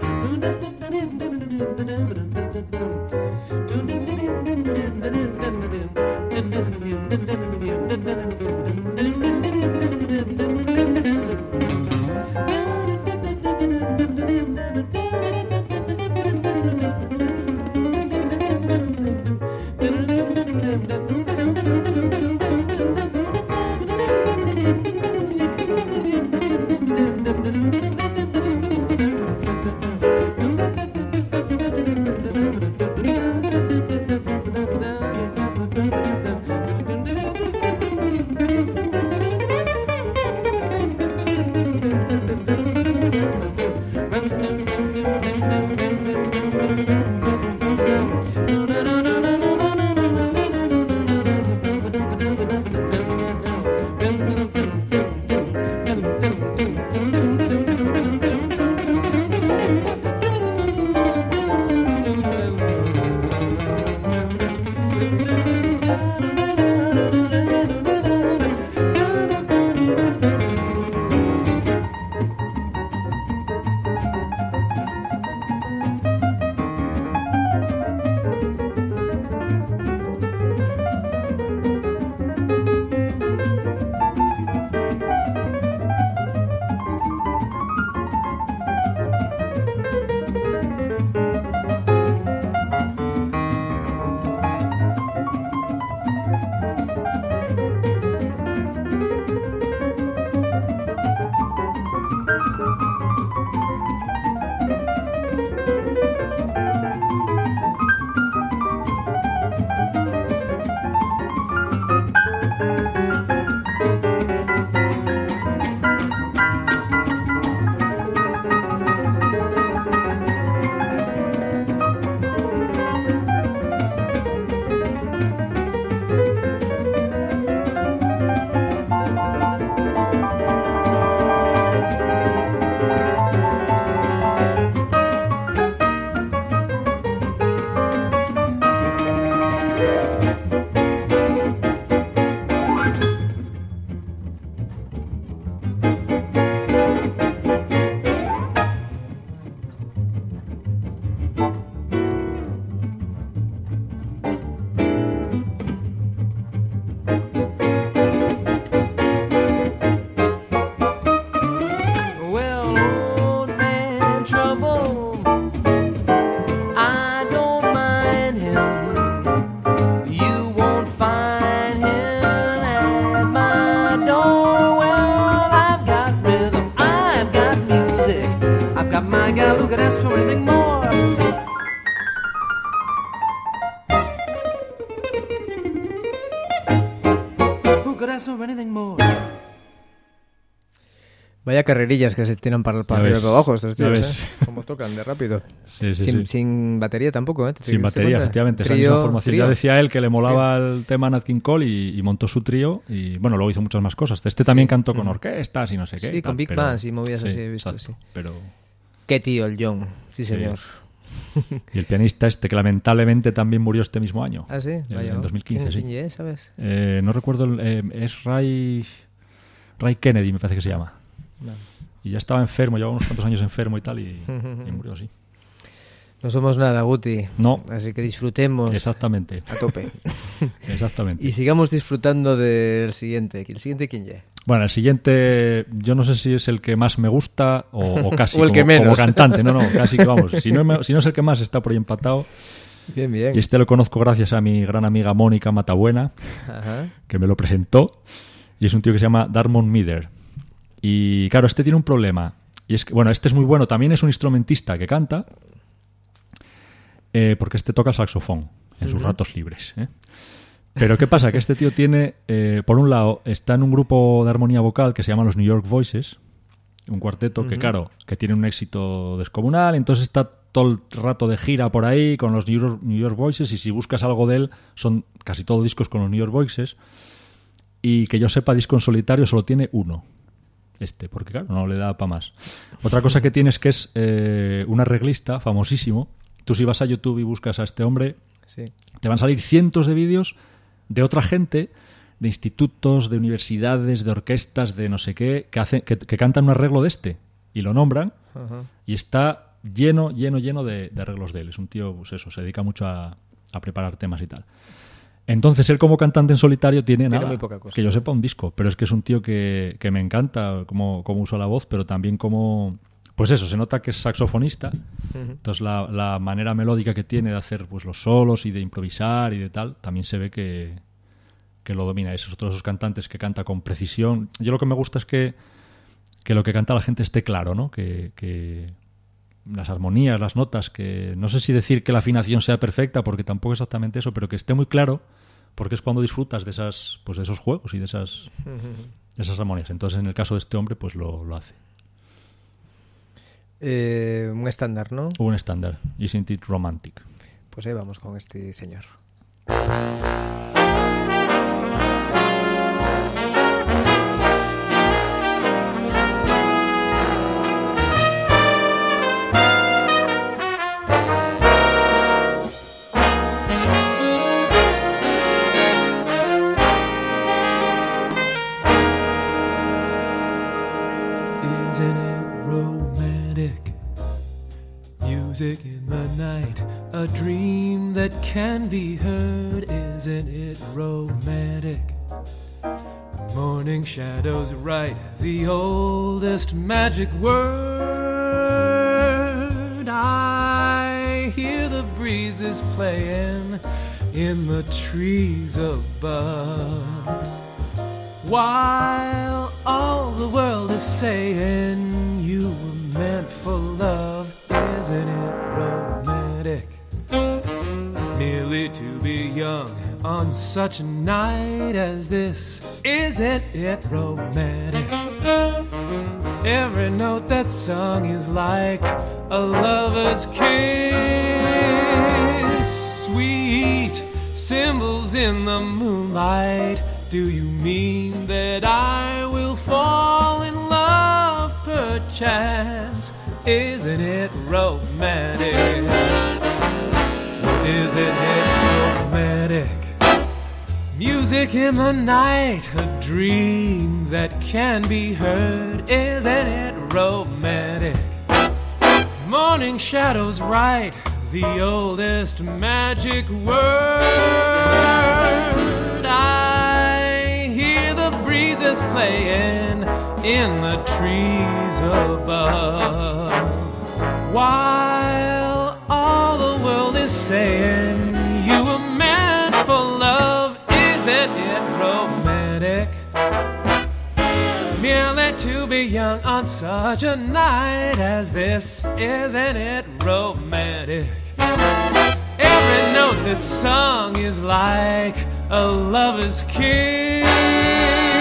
ask for anything more. Vaya carrerillas que se tiran para arriba y para abajo estos tíos, ves. Como tocan de rápido. Sí, Sin batería tampoco, ¿eh? Sin batería, efectivamente. Esa misma formación. Ya decía él que le molaba el tema Nat King Cole y montó su trío. Y bueno, luego hizo muchas más cosas. Este también cantó con orquestas y no sé qué. Sí, con big bands y movidas así he visto, exacto, sí. Pero... Qué tío el John, sí señor. Y el pianista que lamentablemente también murió este mismo año. Ah, sí, en 2015, sí. ¿Quién es, sabes? No recuerdo, es Ray Kennedy, me parece que se llama. Vale. Y ya estaba enfermo, llevaba unos cuantos años enfermo y tal, y murió, sí. No somos nada, Guti. No. Así que disfrutemos. Exactamente. A tope. Exactamente. Y sigamos disfrutando del siguiente. ¿El siguiente quién es? Bueno, el siguiente, yo no sé si es el que más me gusta o casi o el como, que menos. como cantante. No, casi que vamos. Si no es el que más, está por ahí empatado. Bien, bien. Y este lo conozco gracias a mi gran amiga Mónica Matabuena, Ajá. que me lo presentó. Y es un tío que se llama Darmon Mider. Y claro, este tiene un problema. Y es que, bueno, este es muy bueno. También es un instrumentista que canta, porque este toca saxofón en sus ratos libres. Pero ¿qué pasa? Que este tío tiene, por un lado, está en un grupo de armonía vocal que se llama los New York Voices, un cuarteto que, claro, que tiene un éxito descomunal. Entonces está todo el rato de gira por ahí con los New York Voices, y si buscas algo de él, son casi todos discos con los New York Voices. Y que yo sepa, disco en solitario solo tiene uno. Porque claro, no le da para más. Otra cosa que tiene es que es un arreglista famosísimo. Tú si vas a YouTube y buscas a este hombre, sí, te van a salir cientos de vídeos de otra gente, de institutos, de universidades, de orquestas, de no sé qué, que cantan un arreglo de este y lo nombran. Ajá. Y está lleno de arreglos de él. Es un tío, pues eso, se dedica mucho a preparar temas y tal. Entonces él como cantante en solitario tiene nada, muy poca cosa. Que yo sepa, un disco, pero es que es un tío que me encanta cómo usa la voz, pero también como, pues eso, se nota que es saxofonista. Entonces la manera melódica que tiene de hacer pues los solos y de improvisar y de tal, también se ve que lo domina. Es otro de esos cantantes que canta con precisión. Yo lo que me gusta es que lo que canta la gente esté claro, ¿no? Que las armonías, las notas, que no sé si decir que la afinación sea perfecta, porque tampoco es exactamente eso, pero que esté muy claro, porque es cuando disfrutas de esas, pues de esos juegos y de esas armonías. Entonces, en el caso de este hombre, pues lo hace. Un estándar, ¿no? Un estándar. Isn't It Romantic? Pues ahí vamos con este señor. Music in the night, a dream that can be heard. Isn't it romantic? Morning shadows write the oldest magic word. I hear the breezes playing in the trees above, while all the world is saying you were meant for love. Isn't it romantic? Merely to be young on such a night as this. Isn't it romantic? Every note that's sung is like a lover's kiss. Sweet symbols in the moonlight. Do you mean that I will fall in love perchance? Isn't it romantic? Isn't it romantic? Music in the night, a dream that can be heard. Isn't it romantic? Morning shadows write the oldest magic word. I hear the breezes playing in the trees above, while all the world is saying you were meant for love. Isn't it romantic? Merely to be young on such a night as this. Isn't it romantic? Every note that's sung is like a lover's kiss.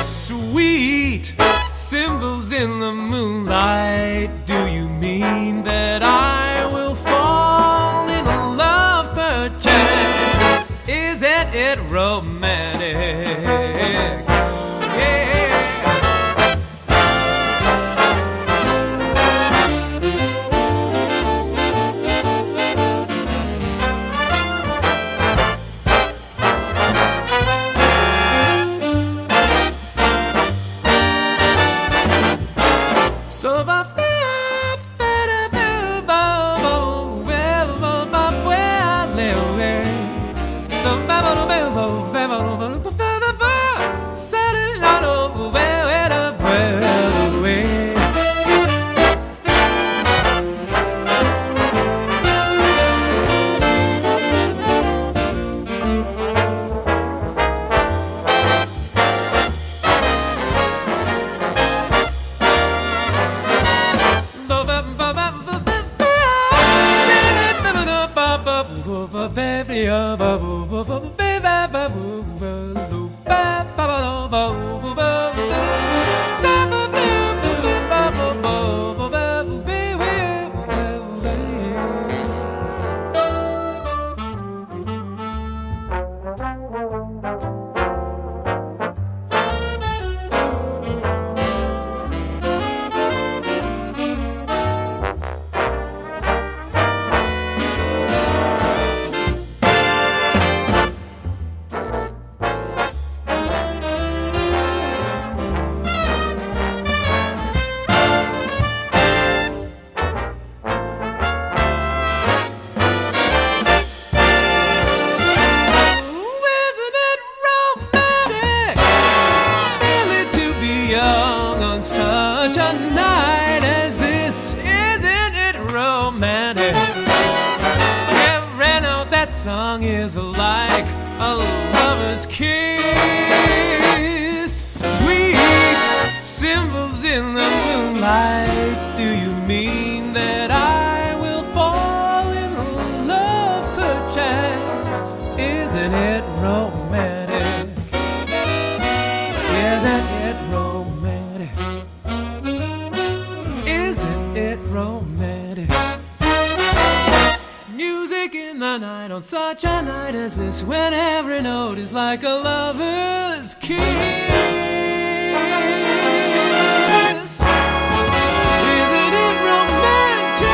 Sweet symbols in the moonlight. Do you mean that I will fall in love perchance? Isn't it romantic? Yeah. So such a night as this, when every note is like a lover's kiss. Isn't it romantic?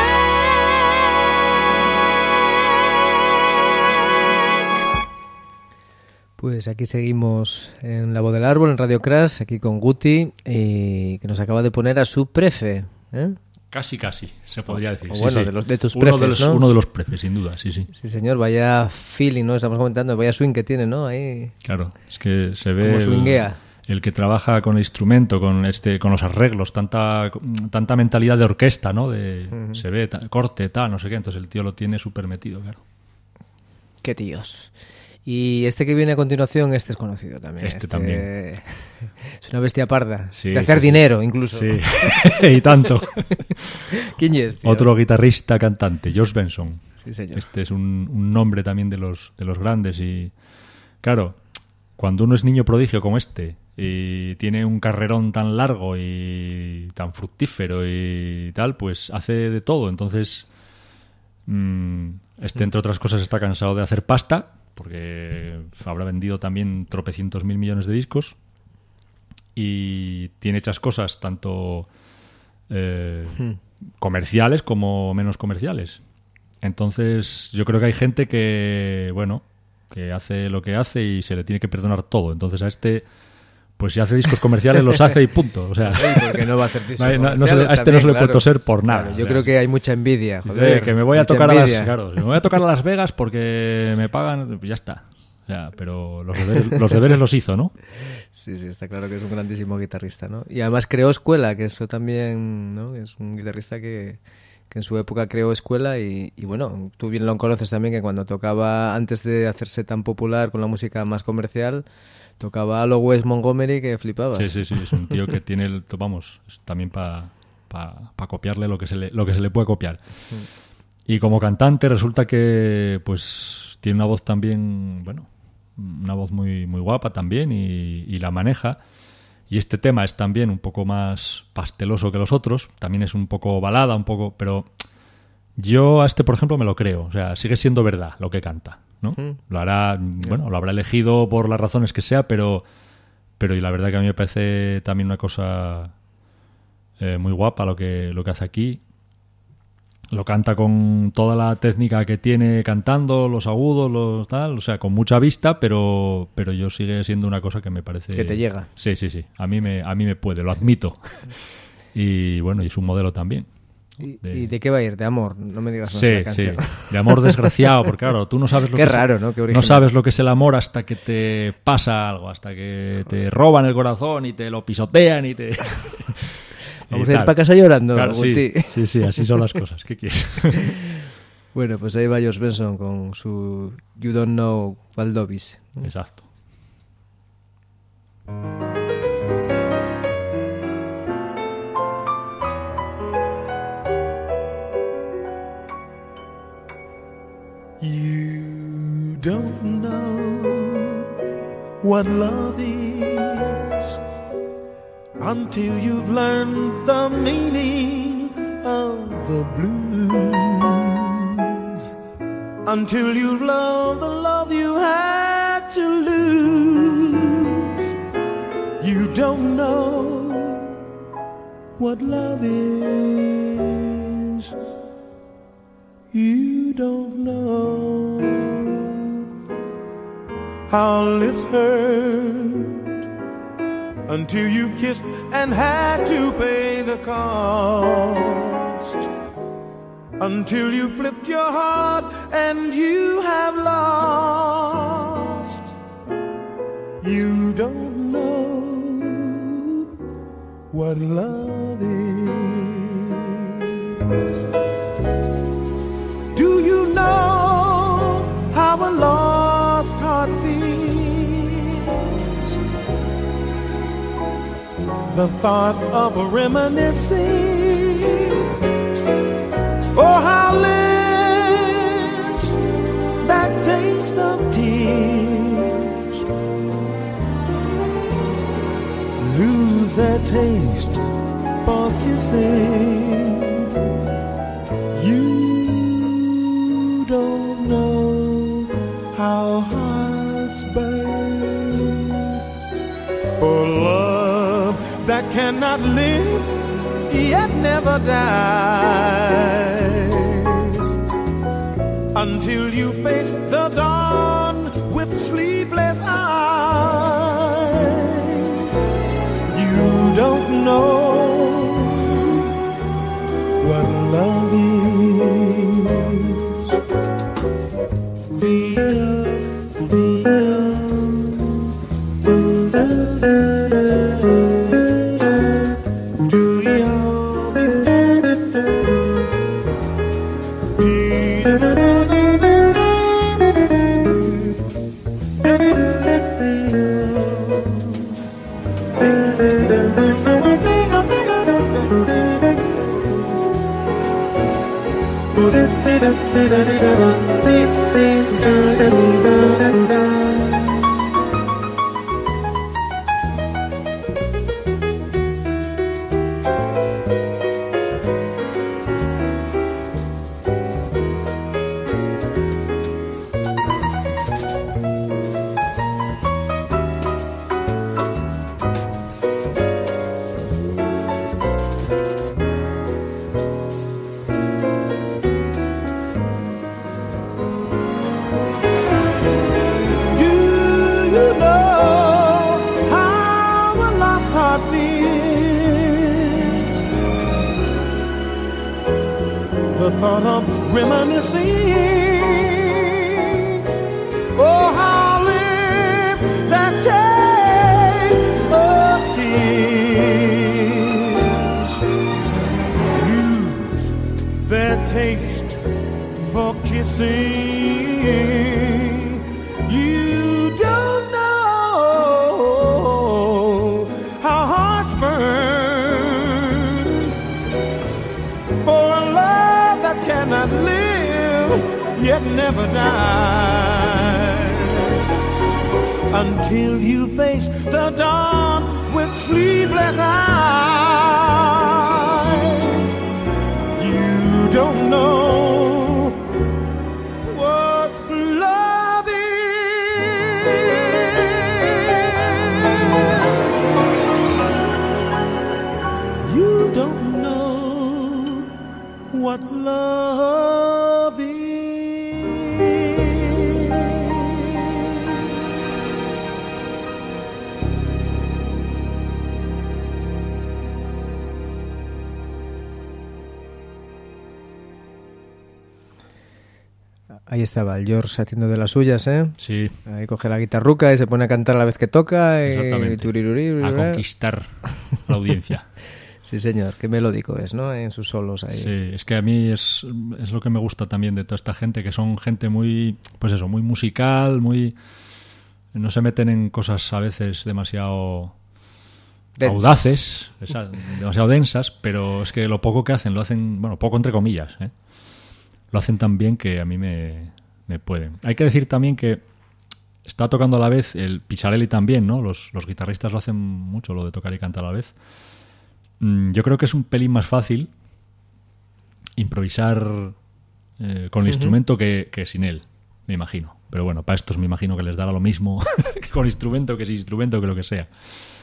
Pues aquí seguimos en La Voz del Árbol, en Radio Crash, aquí con Guti, que nos acaba de poner a su prefe, ¿eh? Casi, se podría decir. O bueno, sí. de tus prefes, ¿no? Uno de los prefes, sin duda, sí. Sí, señor, vaya feeling, ¿no? Estamos comentando, vaya swing que tiene, ¿no? Ahí. Claro, es que se ve como swinguea. El que trabaja con el instrumento, con los arreglos, tanta mentalidad de orquesta, ¿no? Se ve, corte, tal, no sé qué, entonces el tío lo tiene súper metido, claro. Qué tíos. Y este que viene a continuación, este es conocido también. Este también. Es una bestia parda. Sí, de hacer dinero, incluso. Sí, y tanto. ¿Quién es, tío? Otro guitarrista cantante, Josh Benson. Sí, señor. Este es un nombre también de los grandes. Y claro, cuando uno es niño prodigio como este y tiene un carrerón tan largo y tan fructífero y tal, pues hace de todo. Entonces, entre otras cosas, está cansado de hacer pasta, porque habrá vendido también tropecientos mil millones de discos, y tiene hechas cosas tanto comerciales como menos comerciales. Entonces yo creo que hay gente que, bueno, que hace lo que hace y se le tiene que perdonar todo. Entonces a este, pues si hace discos comerciales los hace y punto. O sea, porque no va a hacer discos a este también, no se le claro. puede toser por nada. Claro, yo creo que hay mucha envidia, joder. Que me voy a mucha tocar envidia. me voy a tocar a Las Vegas porque me pagan, ya está. O sea, pero los deberes los hizo, ¿no? Sí, está claro que es un grandísimo guitarrista, ¿no? Y además creó escuela, que eso también, ¿no? Es un guitarrista que en su época creó escuela y bueno, tú bien lo conoces también, que cuando tocaba, antes de hacerse tan popular con la música más comercial, tocaba a lo Wes Montgomery que flipabas. Sí, es un tío que tiene, también para copiarle lo que se le puede copiar. Y como cantante resulta que pues tiene una voz también, bueno, una voz muy, muy guapa también y la maneja. Y este tema es también un poco más pasteloso que los otros, también es un poco balada, un poco, pero yo a este, por ejemplo, me lo creo. O sea, sigue siendo verdad lo que canta, ¿no? Lo hará, bueno, lo habrá elegido por las razones que sea, pero y la verdad que a mí me parece también una cosa muy guapa lo que hace aquí. Lo canta con toda la técnica que tiene cantando, los agudos, los tal, o sea, con mucha vista, pero yo sigue siendo una cosa que me parece... Que te llega. Sí. A mí me puede, lo admito. Y bueno, y es un modelo también. ¿Y de qué va a ir? ¿De amor? No me digas más la canción. Sí, de amor desgraciado, porque claro, tú no sabes lo qué que raro, ¿no? Qué original. No sabes lo que es el amor hasta que te pasa algo, hasta que te roban el corazón y te lo pisotean y te... Vamos a ir para casa llorando, claro, Guti. Sí, así son las cosas. ¿Qué quieres? Bueno, pues ahí va George Benson con su You Don't Know What Love Is. Exacto. You don't know what love is until you've learned the meaning of the blues, until you've loved the love you had to lose. You don't know what love is. You don't know how lips hurt until you kissed and had to pay the cost, until you flipped your heart and you have lost. You don't know what love is. Do you know how a lost heart feels? The thought of a reminiscing, or how lips that taste of tears lose their taste for kissing. You don't know how hearts burn for love that cannot live yet never dies, until you face the dawn with sleepless eyes. You don't know what love is. Until you face the dawn with sleepless eyes. You don't know what love is. You don't know what love is. Ahí estaba el George haciendo de las suyas, ¿eh? Sí. Ahí coge la guitarruca y se pone a cantar a la vez que toca. Exactamente. A conquistar a la audiencia. Sí, señor. Qué melódico es, ¿no? En sus solos ahí. Sí, es que a mí es lo que me gusta también de toda esta gente, que son gente muy, pues eso, muy musical, muy... No se meten en cosas a veces demasiado Densas. audaces, demasiado densas, pero es que lo poco que hacen, lo hacen, bueno, poco entre comillas, ¿eh? Lo hacen tan bien que a mí me pueden. Hay que decir también que está tocando a la vez el Pizzarelli también, ¿no? Los guitarristas lo hacen mucho, lo de tocar y cantar a la vez. Yo creo que es un pelín más fácil improvisar con el instrumento que sin él, me imagino. Pero bueno, para estos me imagino que les dará lo mismo que con instrumento, que sin instrumento, que lo que sea.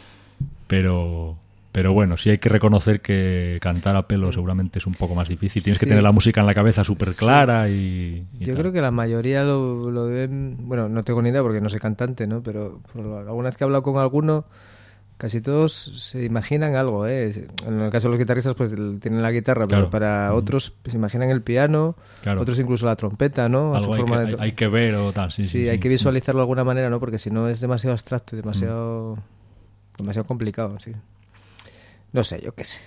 Pero bueno, sí hay que reconocer que cantar a pelo seguramente es un poco más difícil. Tienes que tener la música en la cabeza súper clara y yo tal. creo que la mayoría lo deben... Bueno, no tengo ni idea porque no soy cantante, ¿no? Pero alguna vez que he hablado con alguno, casi todos se imaginan algo, ¿eh? En el caso de los guitarristas, pues tienen la guitarra, Claro. pero para otros se imaginan el piano, Claro. otros incluso la trompeta, ¿no? Algo hay que ver o tal. Sí, hay que visualizarlo de alguna manera, ¿no? Porque si no es demasiado abstracto y demasiado complicado, sí. No sé, yo qué sé.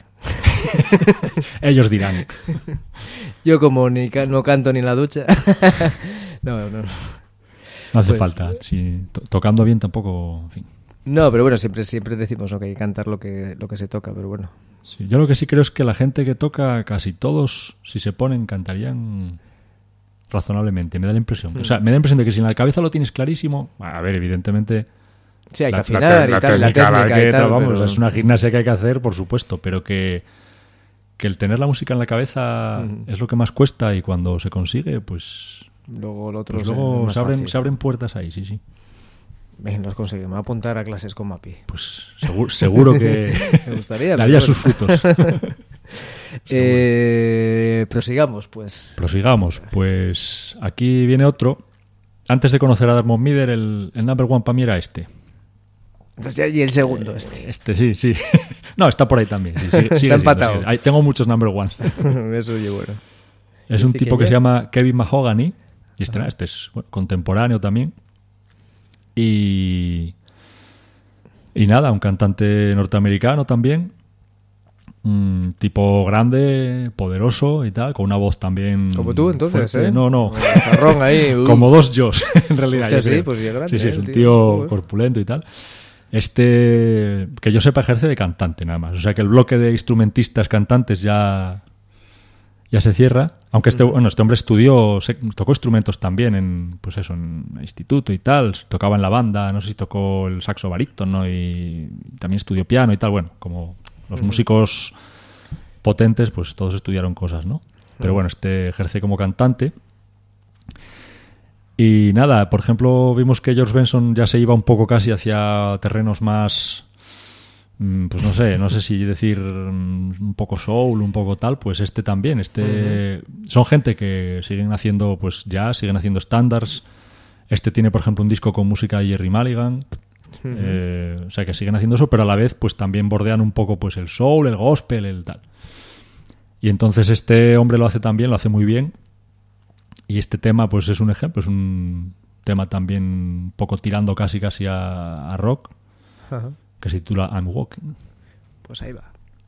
Ellos dirán. Yo como no canto ni en la ducha. No. No hace Pues, falta. Sí, tocando bien tampoco, en fin. No, pero bueno, siempre decimos, ¿no?, que hay que cantar lo que se toca, pero bueno. Sí, yo lo que sí creo es que la gente que toca, casi todos, si se ponen, cantarían razonablemente. Me da la impresión. O sea, me da la impresión de que si en la cabeza lo tienes clarísimo, a ver, evidentemente... Sí, hay que afinar y tal, la técnica y tal. Vamos, pero... es una gimnasia que hay que hacer, por supuesto, pero que el tener la música en la cabeza es lo que más cuesta y cuando se consigue, pues... Luego lo otro pues se abren puertas ahí, sí. Bien, los conseguimos. Me voy a apuntar a clases con Mapi. Pues seguro que me gustaría, daría sus frutos. Prosigamos, pues. Pues aquí viene otro. Antes de conocer a Dermot Mider, el number one para mí era este. Entonces, y el segundo, Este, sí. No, está por ahí también. Sí, está empatado. Ahí tengo muchos number ones. Eso yo, bueno. Es un tipo que se llama Kevin Mahogany. Y este es contemporáneo también. Y nada, un cantante norteamericano también. Un tipo grande, poderoso y tal, con una voz también... Como tú, entonces, fuerte. ¿eh? No. Ahí, Como dos Joes, en realidad. Hostia, sí, pues es grande. Sí, es un tío corpulento y tal. Que yo sepa, ejerce de cantante nada más. O sea que el bloque de instrumentistas cantantes ya se cierra. Aunque este hombre tocó instrumentos también en instituto y tal. Tocaba en la banda, no sé si tocó el saxo barítono y también estudió piano y tal. Bueno, como los músicos potentes, pues todos estudiaron cosas, ¿no? Pero bueno, ejerce como cantante. Y nada, por ejemplo, vimos que George Benson ya se iba un poco casi hacia terrenos más, pues no sé si decir un poco soul, un poco tal, pues también. Son gente que siguen haciendo pues jazz, siguen haciendo standards. Tiene, por ejemplo, un disco con música de Jerry Mulligan. O sea, que siguen haciendo eso, pero a la vez pues también bordean un poco pues el soul, el gospel, el tal. Y entonces este hombre lo hace también, lo hace muy bien. Y este tema pues es un ejemplo, es un tema también un poco tirando casi a rock. Ajá. Que se titula I'm Walking. Pues ahí va.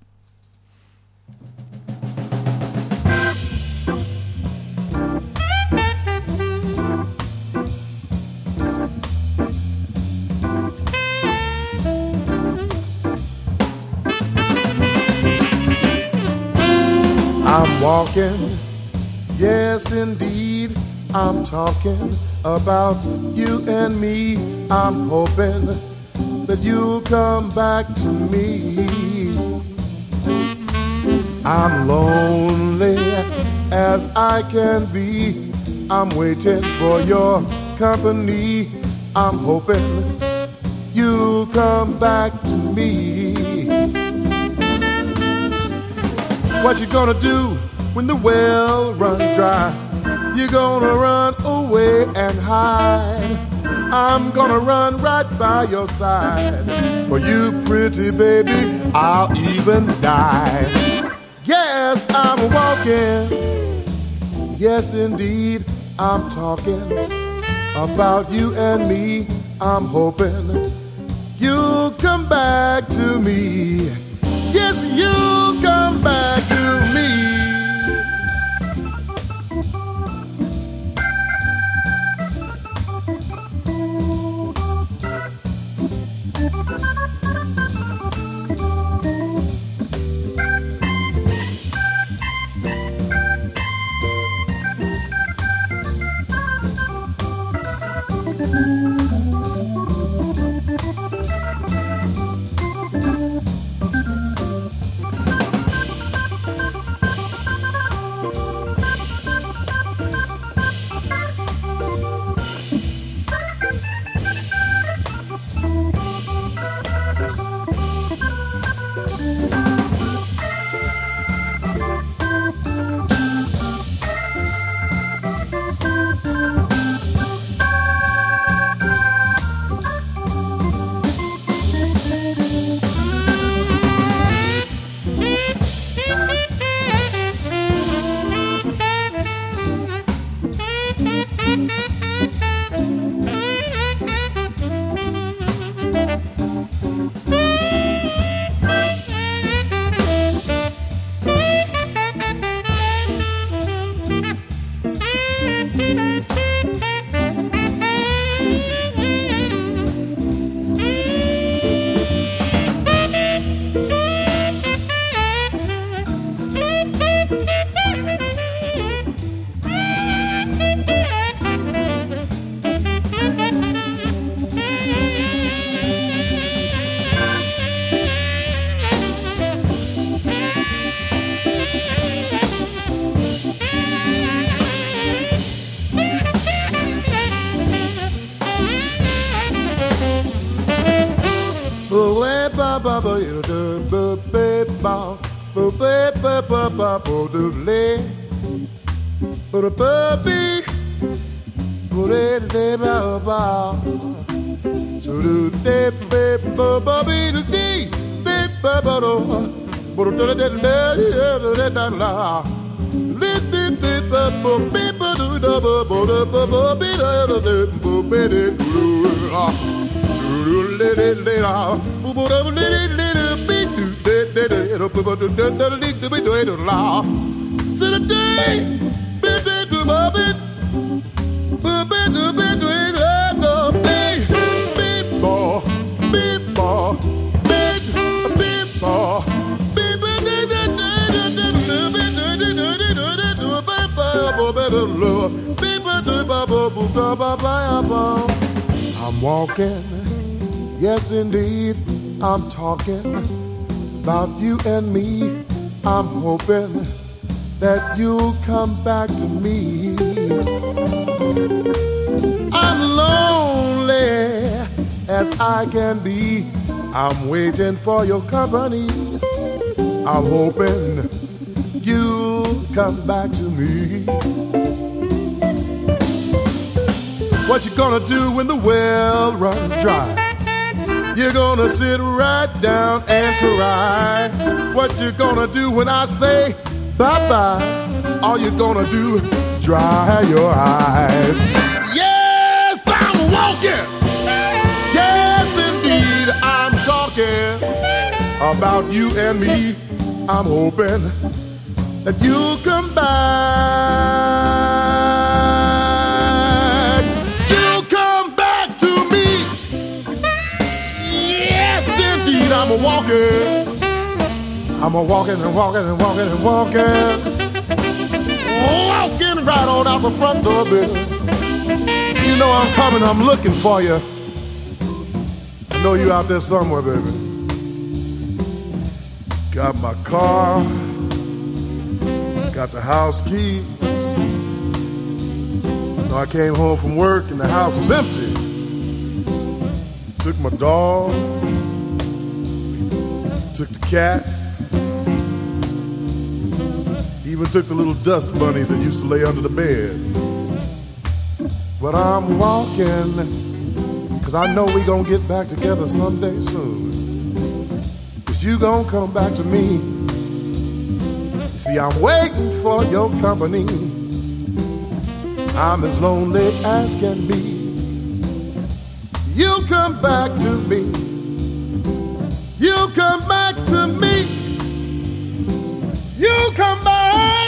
I'm walking, yes indeed, I'm talking about you and me. I'm hoping that you'll come back to me. I'm lonely as I can be. I'm waiting for your company. I'm hoping you'll come back to me. What you gonna do when the well runs dry? You're gonna run away and hide. I'm gonna run right by your side. For you, pretty baby, I'll even die. Yes, I'm walking. Yes, indeed, I'm talking about you and me. I'm hoping you'll come back to me. Yes, you'll come back to me. I'm walking, yes indeed, I'm talking about you and me. I'm hoping that you'll come back to me. I'm lonely as I can be. I'm waiting for your company. I'm hoping you'll come back to me. What you gonna do when the well runs dry? You're gonna sit right down and cry. What you gonna do when I say bye-bye? All you're gonna do is dry your eyes. Yes, I'm walking. Yes, indeed, I'm talking about you and me. I'm hoping that you'll come back. You'll come back to me. Yes, indeed, I'm walking. I'm walking and walking and walking and walking. Walking right on out the front door, baby. You know I'm coming, I'm looking for you. know you out there somewhere, baby. Got my car, got the house keys. So I came home from work and the house was empty. Took my dog, took the cat, even took the little dust bunnies that used to lay under the bed. But I'm walking, 'cause I know we gonna get back together someday soon. 'Cause you gonna come back to me. You see, I'm waiting for your company. I'm as lonely as can be. You'll come back to me. You'll come back to me. You'll come back.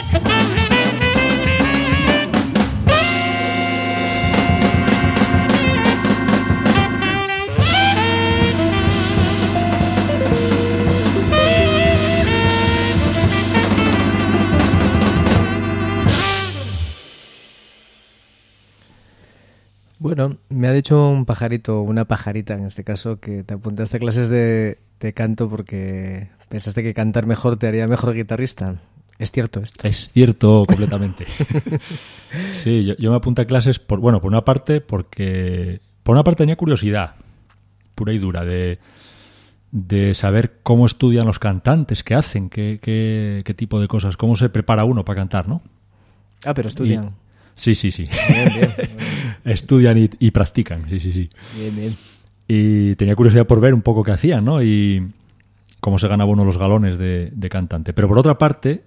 Bueno, me ha dicho un pajarito, una pajarita en este caso, que te apuntaste a clases de canto porque pensaste que cantar mejor te haría mejor guitarrista. ¿Es cierto esto? Es cierto completamente. Sí, yo me apunté a clases por una parte tenía curiosidad pura y dura de saber cómo estudian los cantantes, qué hacen, qué tipo de cosas, cómo se prepara uno para cantar, ¿no? Ah, pero estudian. Sí. Bien. Estudian y practican, sí. Bien. Y tenía curiosidad por ver un poco qué hacían, ¿no? Y cómo se ganaba uno los galones de cantante. Pero por otra parte,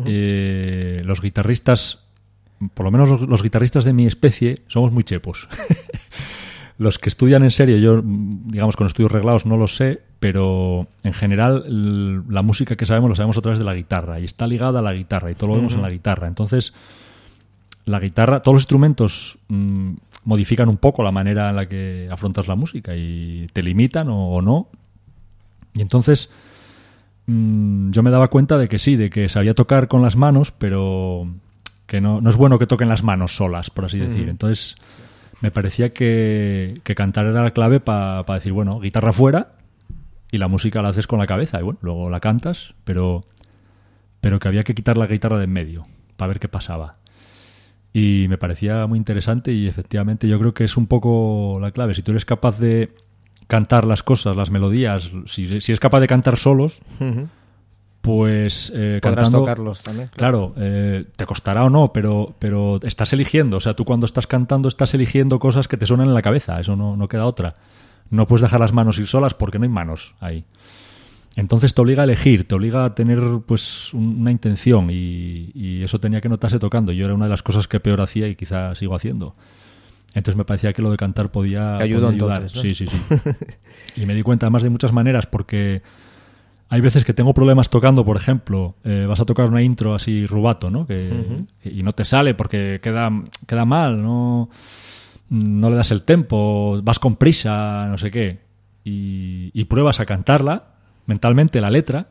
los guitarristas, por lo menos los guitarristas de mi especie, somos muy chepos. Los que estudian en serio, yo, digamos, con estudios reglados no lo sé, pero en general la música que sabemos la sabemos a través de la guitarra y está ligada a la guitarra y todo lo vemos en la guitarra. Entonces, la guitarra, todos los instrumentos modifican un poco la manera en la que afrontas la música y te limitan o no. Y entonces yo me daba cuenta de que sí, de que sabía tocar con las manos, pero que no es bueno que toquen las manos solas, por así decir. Entonces me parecía que cantar era la clave para decir, bueno, guitarra fuera y la música la haces con la cabeza y bueno, luego la cantas, pero que había que quitar la guitarra de en medio para ver qué pasaba. Y me parecía muy interesante y efectivamente yo creo que es un poco la clave. Si tú eres capaz de cantar las cosas, las melodías, si eres capaz de cantar solos, pues podrás cantando, tocarlos también. Claro, te costará o no, pero estás eligiendo. O sea, tú cuando estás cantando estás eligiendo cosas que te suenan en la cabeza. Eso no queda otra. No puedes dejar las manos ir solas porque no hay manos ahí. Entonces te obliga a elegir, te obliga a tener pues una intención y eso tenía que notarse tocando. Yo era una de las cosas que peor hacía y quizás sigo haciendo. Entonces me parecía que lo de cantar podía ayudar. Entonces, ¿no? Sí. Y me di cuenta además de muchas maneras porque hay veces que tengo problemas tocando, por ejemplo, vas a tocar una intro así rubato, ¿no? Y no te sale porque queda mal, no le das el tempo, vas con prisa, no sé qué. Y pruebas a cantarla mentalmente la letra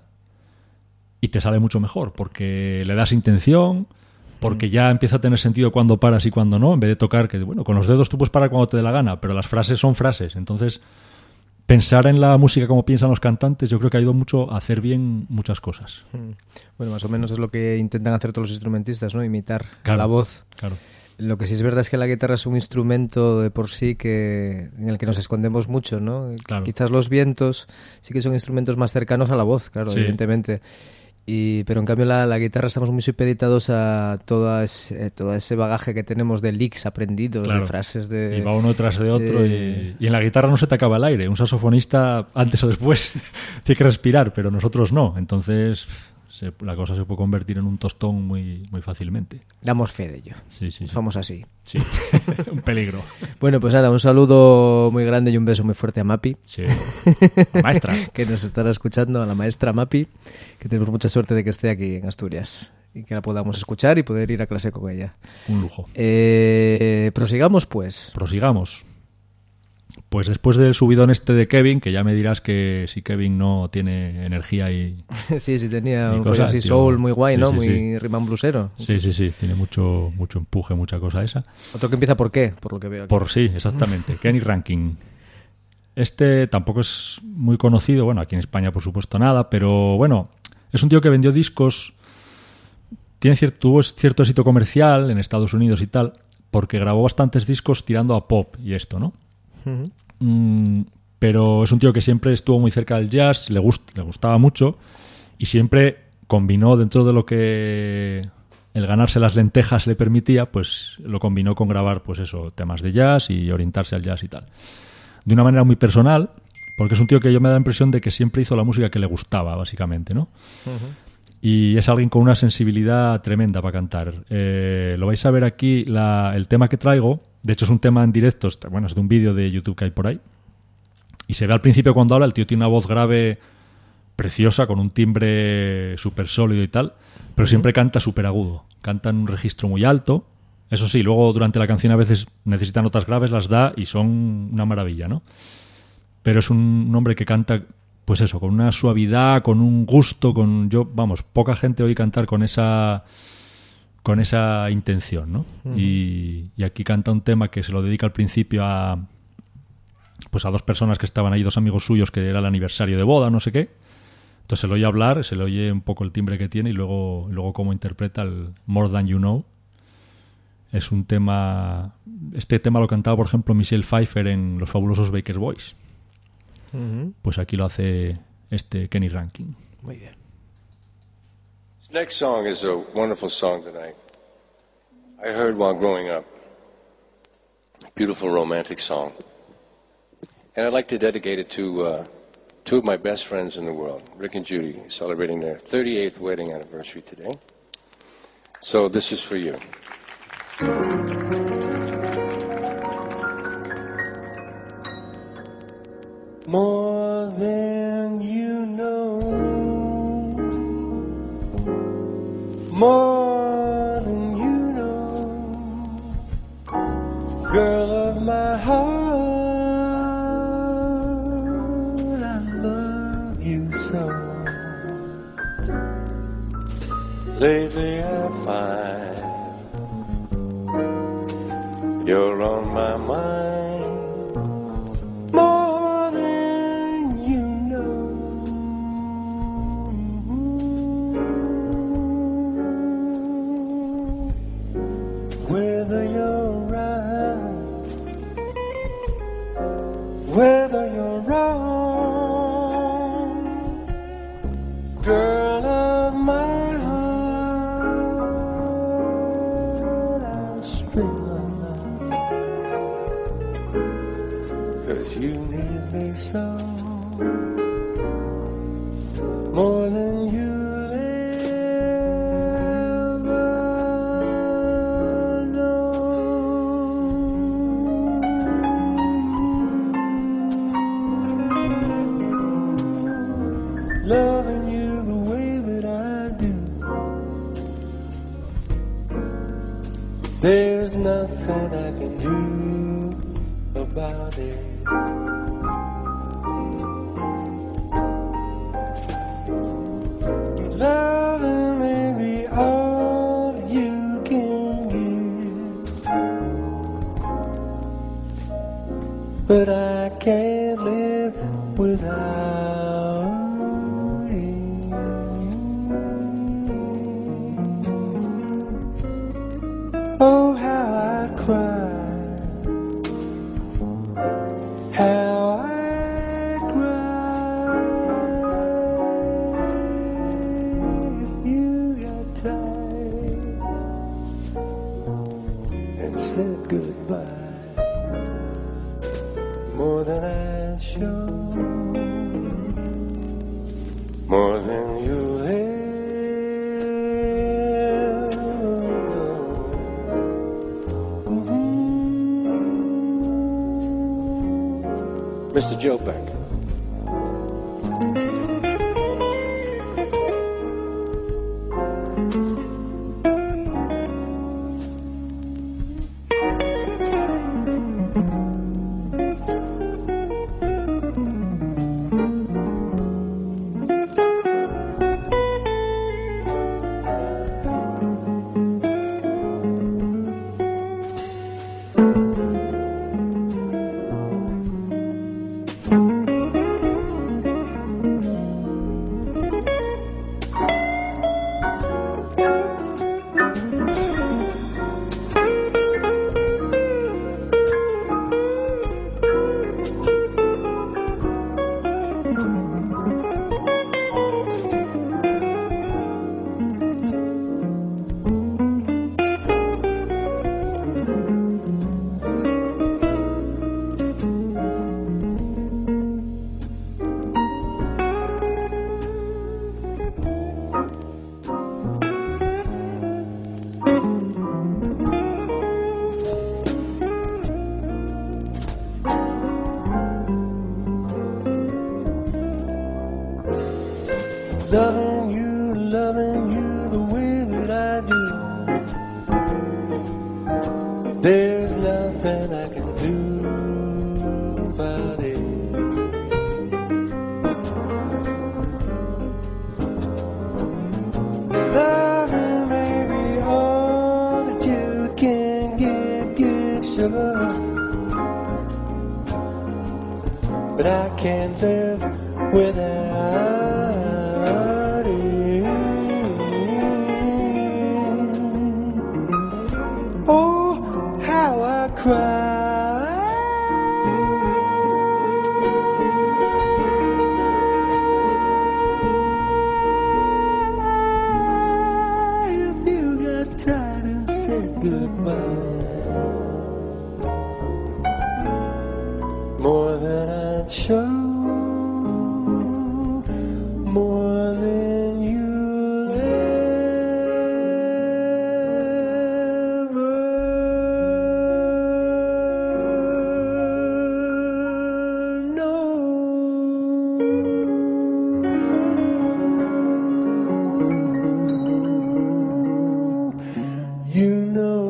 y te sale mucho mejor porque le das intención, porque ya empieza a tener sentido cuando paras y cuando no, en vez de tocar que, bueno, con los dedos tú puedes parar cuando te dé la gana, pero las frases son frases. Entonces, pensar en la música como piensan los cantantes yo creo que ha ido mucho a hacer bien muchas cosas. Bueno, más o menos es lo que intentan hacer todos los instrumentistas, ¿no? Imitar la voz. Claro. Lo que sí es verdad es que la guitarra es un instrumento de por sí en el que nos escondemos mucho, ¿no? Claro. Quizás los vientos sí que son instrumentos más cercanos a la voz, claro, sí. Evidentemente. Pero en cambio la guitarra estamos muy supeditados a todo ese bagaje que tenemos de licks aprendidos, claro, de frases de... Y va uno tras de otro y en la guitarra no se te acaba el aire. Un saxofonista antes o después tiene que respirar, pero nosotros no. Entonces la cosa se puede convertir en un tostón muy, muy fácilmente. Damos fe de ello. Sí. Somos así. Sí, un peligro. Bueno, pues nada, un saludo muy grande y un beso muy fuerte a Mapi. Sí, la maestra. Que nos estará escuchando, a la maestra Mapi, que tenemos mucha suerte de que esté aquí en Asturias y que la podamos escuchar y poder ir a clase con ella. Un lujo. Prosigamos, pues. Prosigamos. Pues después del subidón este de Kevin, que ya me dirás que si Kevin no tiene energía y... sí, tenía un rollo así soul muy guay, sí, ¿no? Sí, muy rhythm and bluesero. Sí, tiene mucho empuje, mucha cosa esa. Otro que empieza por qué, por lo que veo aquí. Sí, exactamente. Kenny Rankin. Este tampoco es muy conocido, bueno, aquí en España por supuesto nada, pero bueno, es un tío que vendió discos, tuvo cierto éxito comercial en Estados Unidos y tal, porque grabó bastantes discos tirando a pop y esto, ¿no? Pero es un tío que siempre estuvo muy cerca del jazz, le gustaba mucho y siempre combinó dentro de lo que el ganarse las lentejas le permitía, pues lo combinó con grabar, pues eso, temas de jazz y orientarse al jazz y tal. De una manera muy personal, porque es un tío que yo me da la impresión de que siempre hizo la música que le gustaba, básicamente, ¿no? Y es alguien con una sensibilidad tremenda para cantar. Lo vais a ver aquí, el tema que traigo, de hecho es un tema en directo, bueno, es de un vídeo de YouTube que hay por ahí, y se ve al principio cuando habla, el tío tiene una voz grave preciosa, con un timbre súper sólido y tal, pero siempre canta súper agudo, canta en un registro muy alto. Eso sí, luego durante la canción a veces necesita notas graves, las da y son una maravilla, ¿no? Pero es un hombre que canta, pues eso, con una suavidad, con un gusto, poca gente oí cantar con esa intención, ¿no? Y aquí canta un tema que se lo dedica al principio a dos personas que estaban ahí, dos amigos suyos, que era el aniversario de boda, no sé qué. Entonces se le oye hablar, se le oye un poco el timbre que tiene y luego cómo interpreta el More Than You Know. Es un tema... Este tema lo cantaba, por ejemplo, Michelle Pfeiffer en Los Fabulosos Baker Boys. Pues aquí lo hace Kenny Rankin. Muy bien. This next song is a wonderful song that I heard while growing up. A beautiful romantic song. And I'd like to dedicate it to two of my best friends in the world, Rick and Judy, celebrating their 38th wedding anniversary today. So this is for you. More than you know, more than you know, girl of my heart, I love you so. Lately I find you're on my mind more than you know. Whether you're right, whether you're wrong, girl of my heart, I'll string you need me so, more than you'll ever know. Loving you the way that I do, there's nothing I can do about it. Loving may be all you can give, but I can't live without you. Oh, how I cry, how I cry if you got tired and said goodbye, more than I show, more than you'll ever know. Mr. Joe Beck. loving you the way that I do. There's nothing I can do about it. Loving may be hard, but you can get sugar. But I can't live without it. Oh, how I cry. If you got tired and said goodbye, more than I'd show, more than you'll ever know. You know.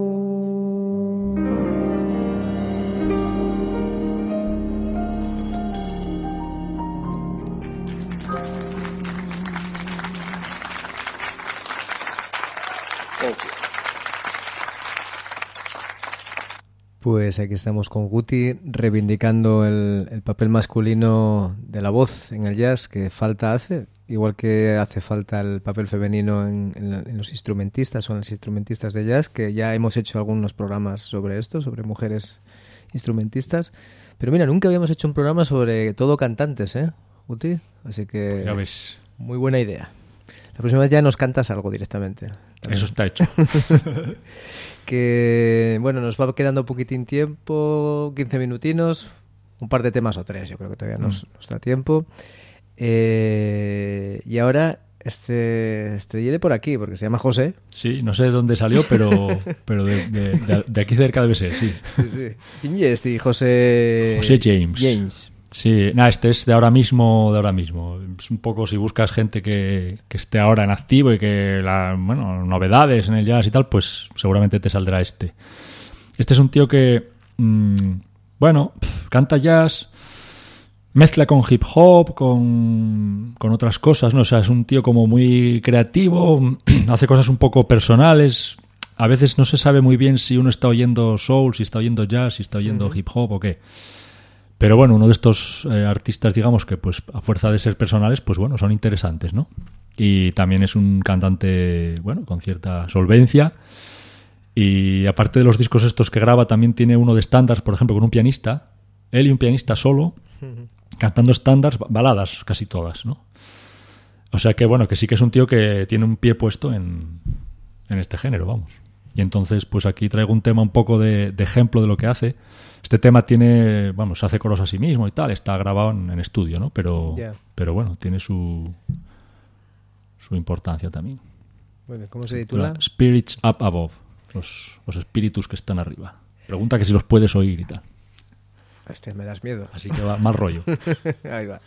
Pues aquí estamos con Guti reivindicando el papel masculino de la voz en el jazz que falta hace, igual que hace falta el papel femenino en los instrumentistas o en los instrumentistas de jazz, que ya hemos hecho algunos programas sobre esto, sobre mujeres instrumentistas. Pero mira, nunca habíamos hecho un programa sobre todo cantantes, Guti? Así que ya ves. Muy buena idea. La próxima vez ya nos cantas algo directamente. También. Eso está hecho. Que, bueno, nos va quedando poquitín tiempo, 15 minutinos, un par de temas o 3, yo creo que todavía nos da tiempo. Y ahora este viene por aquí, porque se llama José. Sí, no sé de dónde salió, pero de aquí cerca debe ser, sí. Sí. ¿Quién es este? José James. Sí, nada, este es de ahora mismo. Es un poco, si buscas gente que esté ahora en activo y que novedades en el jazz y tal, pues seguramente te saldrá este. Este es un tío que, canta jazz, mezcla con hip hop, con otras cosas, ¿no? O sea, es un tío como muy creativo, hace cosas un poco personales. A veces no se sabe muy bien si uno está oyendo soul, si está oyendo jazz, si está oyendo hip hop o qué. Pero bueno, uno de estos artistas, digamos, que pues a fuerza de ser personales, pues bueno, son interesantes, ¿no? Y también es un cantante, bueno, con cierta solvencia. Y aparte de los discos estos que graba, también tiene uno de estándares, por ejemplo, con un pianista. Él y un pianista solo, cantando estándares, baladas casi todas, ¿no? O sea que, bueno, que sí que es un tío que tiene un pie puesto en este género, vamos. Y entonces, pues aquí traigo un tema un poco de ejemplo de lo que hace. Este tema tiene, se hace coros a sí mismo y tal, está grabado en estudio, ¿no? Pero bueno, tiene su importancia también. Bueno, ¿cómo se titula? Spirits Up Above, los espíritus que están arriba. Pregunta que si los puedes oír y tal. Hostia, me das miedo. Así que va, mal rollo. Ahí va.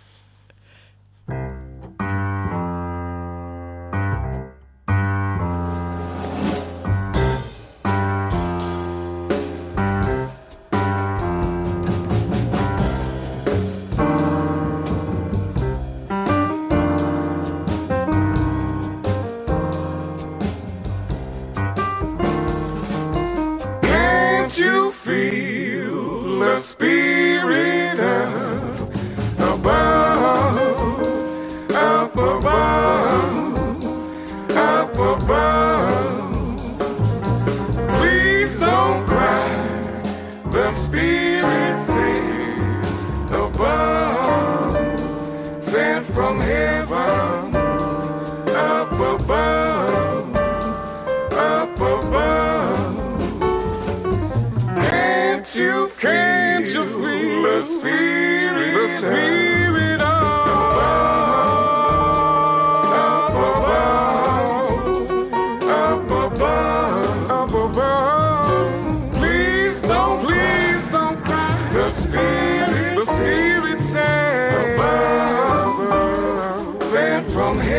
The spirit up above. Please don't cry. The spirit said above, sent from heaven, up above, up above. Can't you feel the spirit above, up above, up above, up above. Please don't cry. The spirit said above, sent from heaven.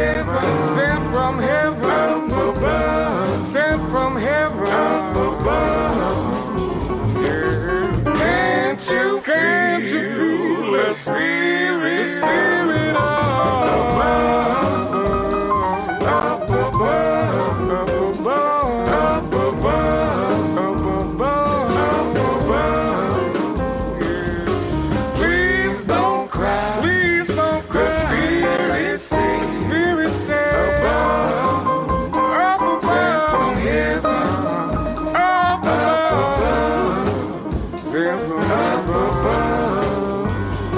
heaven, up above.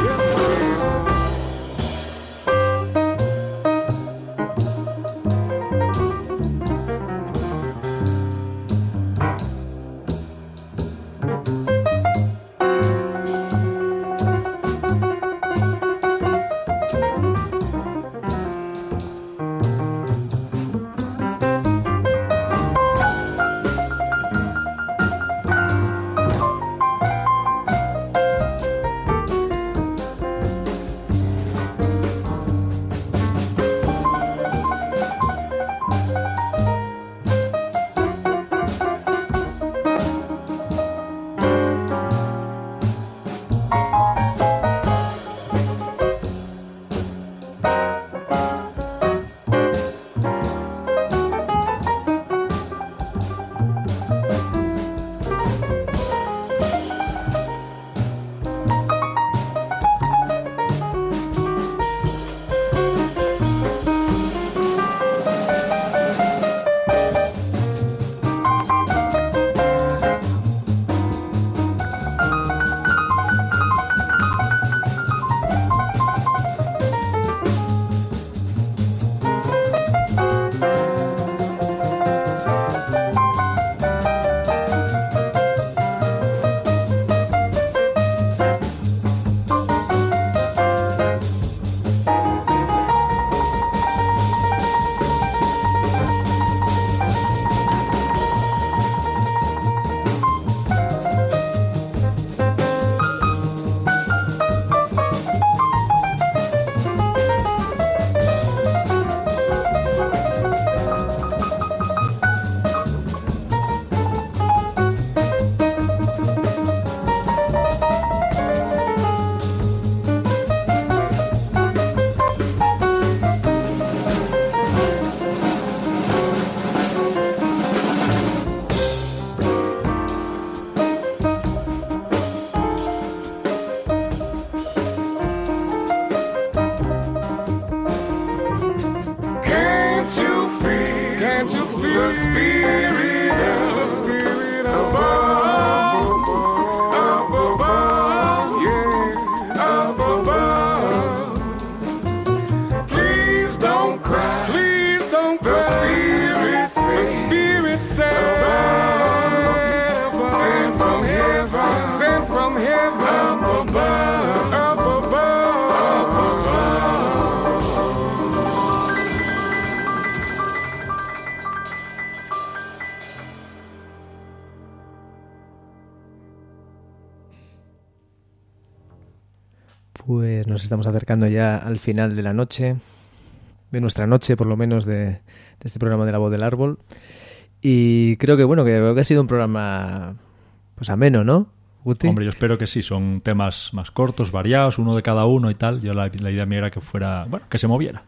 The spirit above, up above, yeah, up above. Please don't cry, please don't cry. The spirit said, sent from heaven, sent from heaven, up above, up above, up above. Pues nos estamos acercando ya al final de la noche, de nuestra noche por lo menos, de este programa de La Voz del Árbol. Y creo que ha sido un programa pues ameno, ¿no, Guti? Hombre, yo espero que sí, son temas más cortos, variados, uno de cada uno y tal. Yo la idea mía era que fuera, bueno, que se moviera.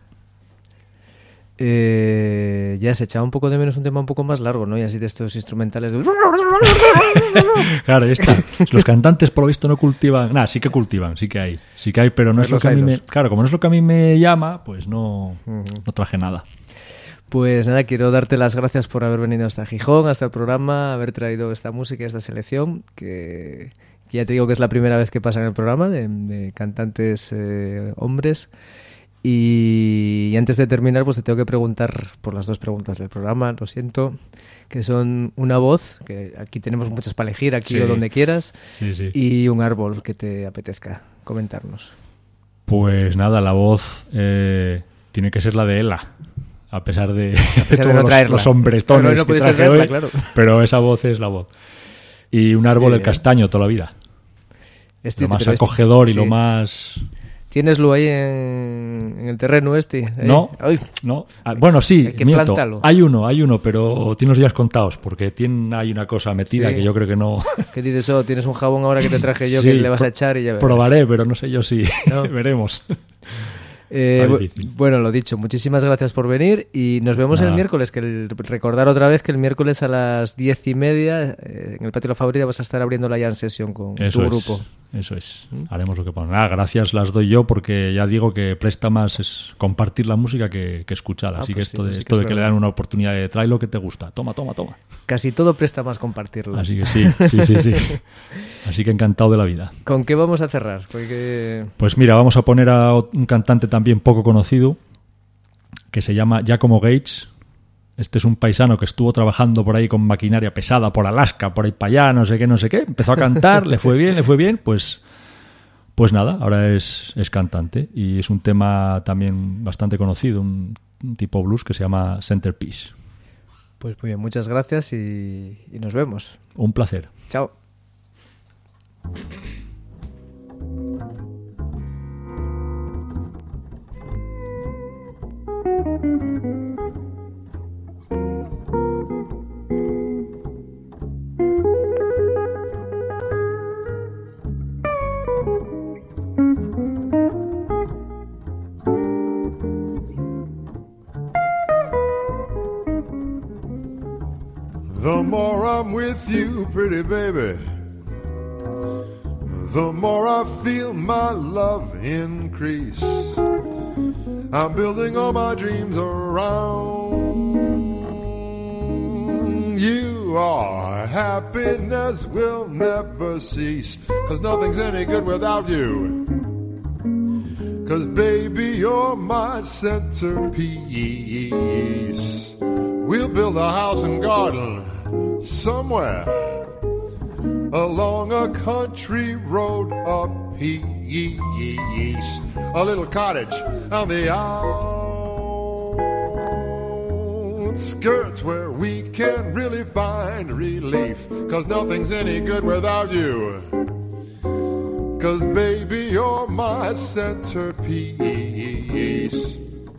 Ya se echaba un poco de menos un tema un poco más largo, ¿no? Y así de estos instrumentales de... Claro, ahí está. Los cantantes por lo visto no cultivan... Nada, sí que cultivan, sí que hay, pero no es lo que a mí me... Claro, como no es lo que a mí me llama, pues no traje nada. Pues nada, quiero darte las gracias por haber venido hasta Gijón, hasta el programa, haber traído esta música, esta selección, que ya te digo que es la primera vez que pasa en el programa, de cantantes hombres. Y antes de terminar, pues te tengo que preguntar por las dos preguntas del programa, lo siento, que son una voz, que aquí tenemos muchas para elegir, aquí o donde quieras, y un árbol que te apetezca comentarnos. Pues nada, la voz tiene que ser la de Ela, a pesar de todos no los hombretones no que traje traerla, hoy, claro. Pero esa voz es la voz. Y un árbol, el castaño, toda la vida. Lo más acogedor y lo más... ¿Tieneslo ahí en el terreno este? No, no. Bueno, sí, miento. Plántalo. Hay uno, pero tiene los días contados, porque hay una cosa metida que yo creo que no... ¿Qué dices? Tienes un jabón ahora que te traje yo que le vas a echar y ya verás. Probaré, pero no sé yo si... ¿No? Veremos. Bueno, lo dicho, muchísimas gracias por venir y nos vemos el miércoles, recordar otra vez que el miércoles a las 10:30 en el Patio La Favorita vas a estar abriendo la Jam Session con tu grupo. Eso es. Haremos lo que ponga. Gracias las doy yo porque ya digo que presta más es compartir la música que escucharla. Así pues que sí, esto de que le dan una oportunidad de trae lo que te gusta. Toma. Casi todo presta más compartirlo. Así que sí. Así que encantado de la vida. ¿Con qué vamos a cerrar? Porque... Pues mira, vamos a poner a un cantante también poco conocido que se llama Giacomo Gates. Este es un paisano que estuvo trabajando por ahí con maquinaria pesada por Alaska, por ahí para allá, no sé qué. Empezó a cantar, le fue bien, pues nada, ahora es cantante. Y es un tema también bastante conocido, un tipo blues que se llama Centerpiece. Pues muy bien, muchas gracias y nos vemos. Un placer. Chao. The more I'm with you, pretty baby, the more I feel my love increase. I'm building all my dreams around you. Our happiness will never cease, 'cause nothing's any good without you. 'Cause baby, you're my centerpiece. We'll build a house and garden somewhere along a country road up east. A little cottage on the outskirts where we can really find relief. 'Cause nothing's any good without you. 'Cause baby, you're my centerpiece.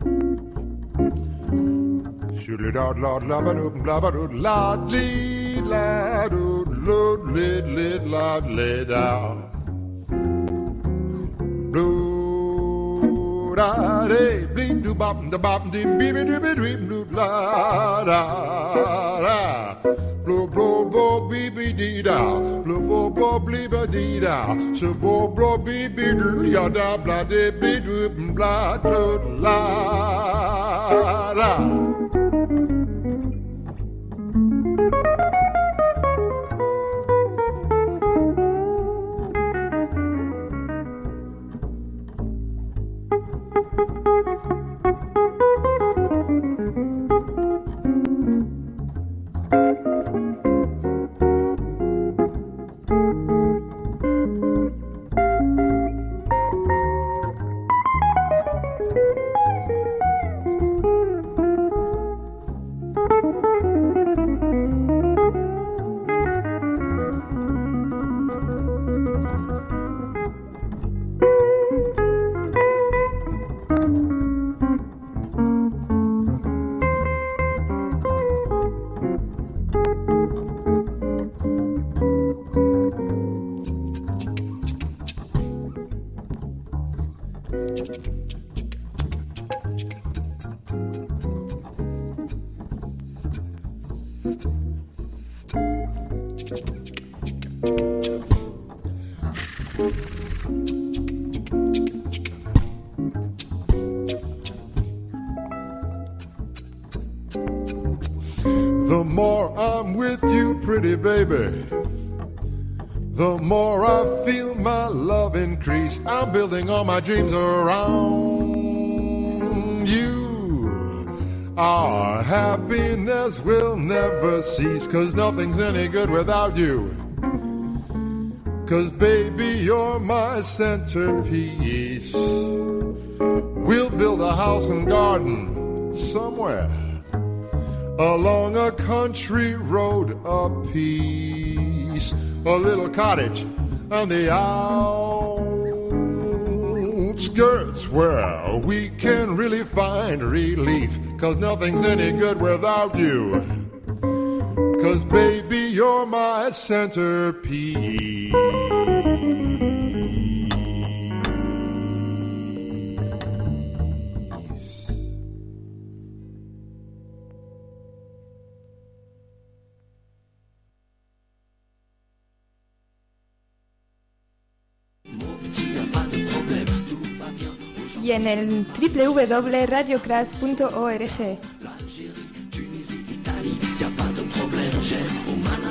Shoodly-dod, lod, labba-dood, blabba-dood, lod-lee, lad-dood, lod-lid, lid, lod-lid-dow. Blue-da-day, bleep-doo-bop-da-bop-dee-bee-bee-bee-dee-bee-da-da. Blue-blow-blow-bee-bee-dee-dow, blue-blow-blow-blee-ba-dee-dow, so-blow-blow-bee-bee-doo-blah-da-blee-doo-blah-da-da. The more I'm with you, pretty baby, the more I feel my love increase. I'm building all my dreams around you. Our happiness will never cease, 'cause nothing's any good without you. 'Cause baby, you're my centerpiece. We'll build a house and garden somewhere along a country road apiece. A little cottage on the outskirts where we can really find relief. 'Cause nothing's any good without you. 'Cause baby, you're my centerpiece. Y en el www.radiocras.org. L'Algérie, Tunisie, Italie, y a pas de problème, chef, au malin.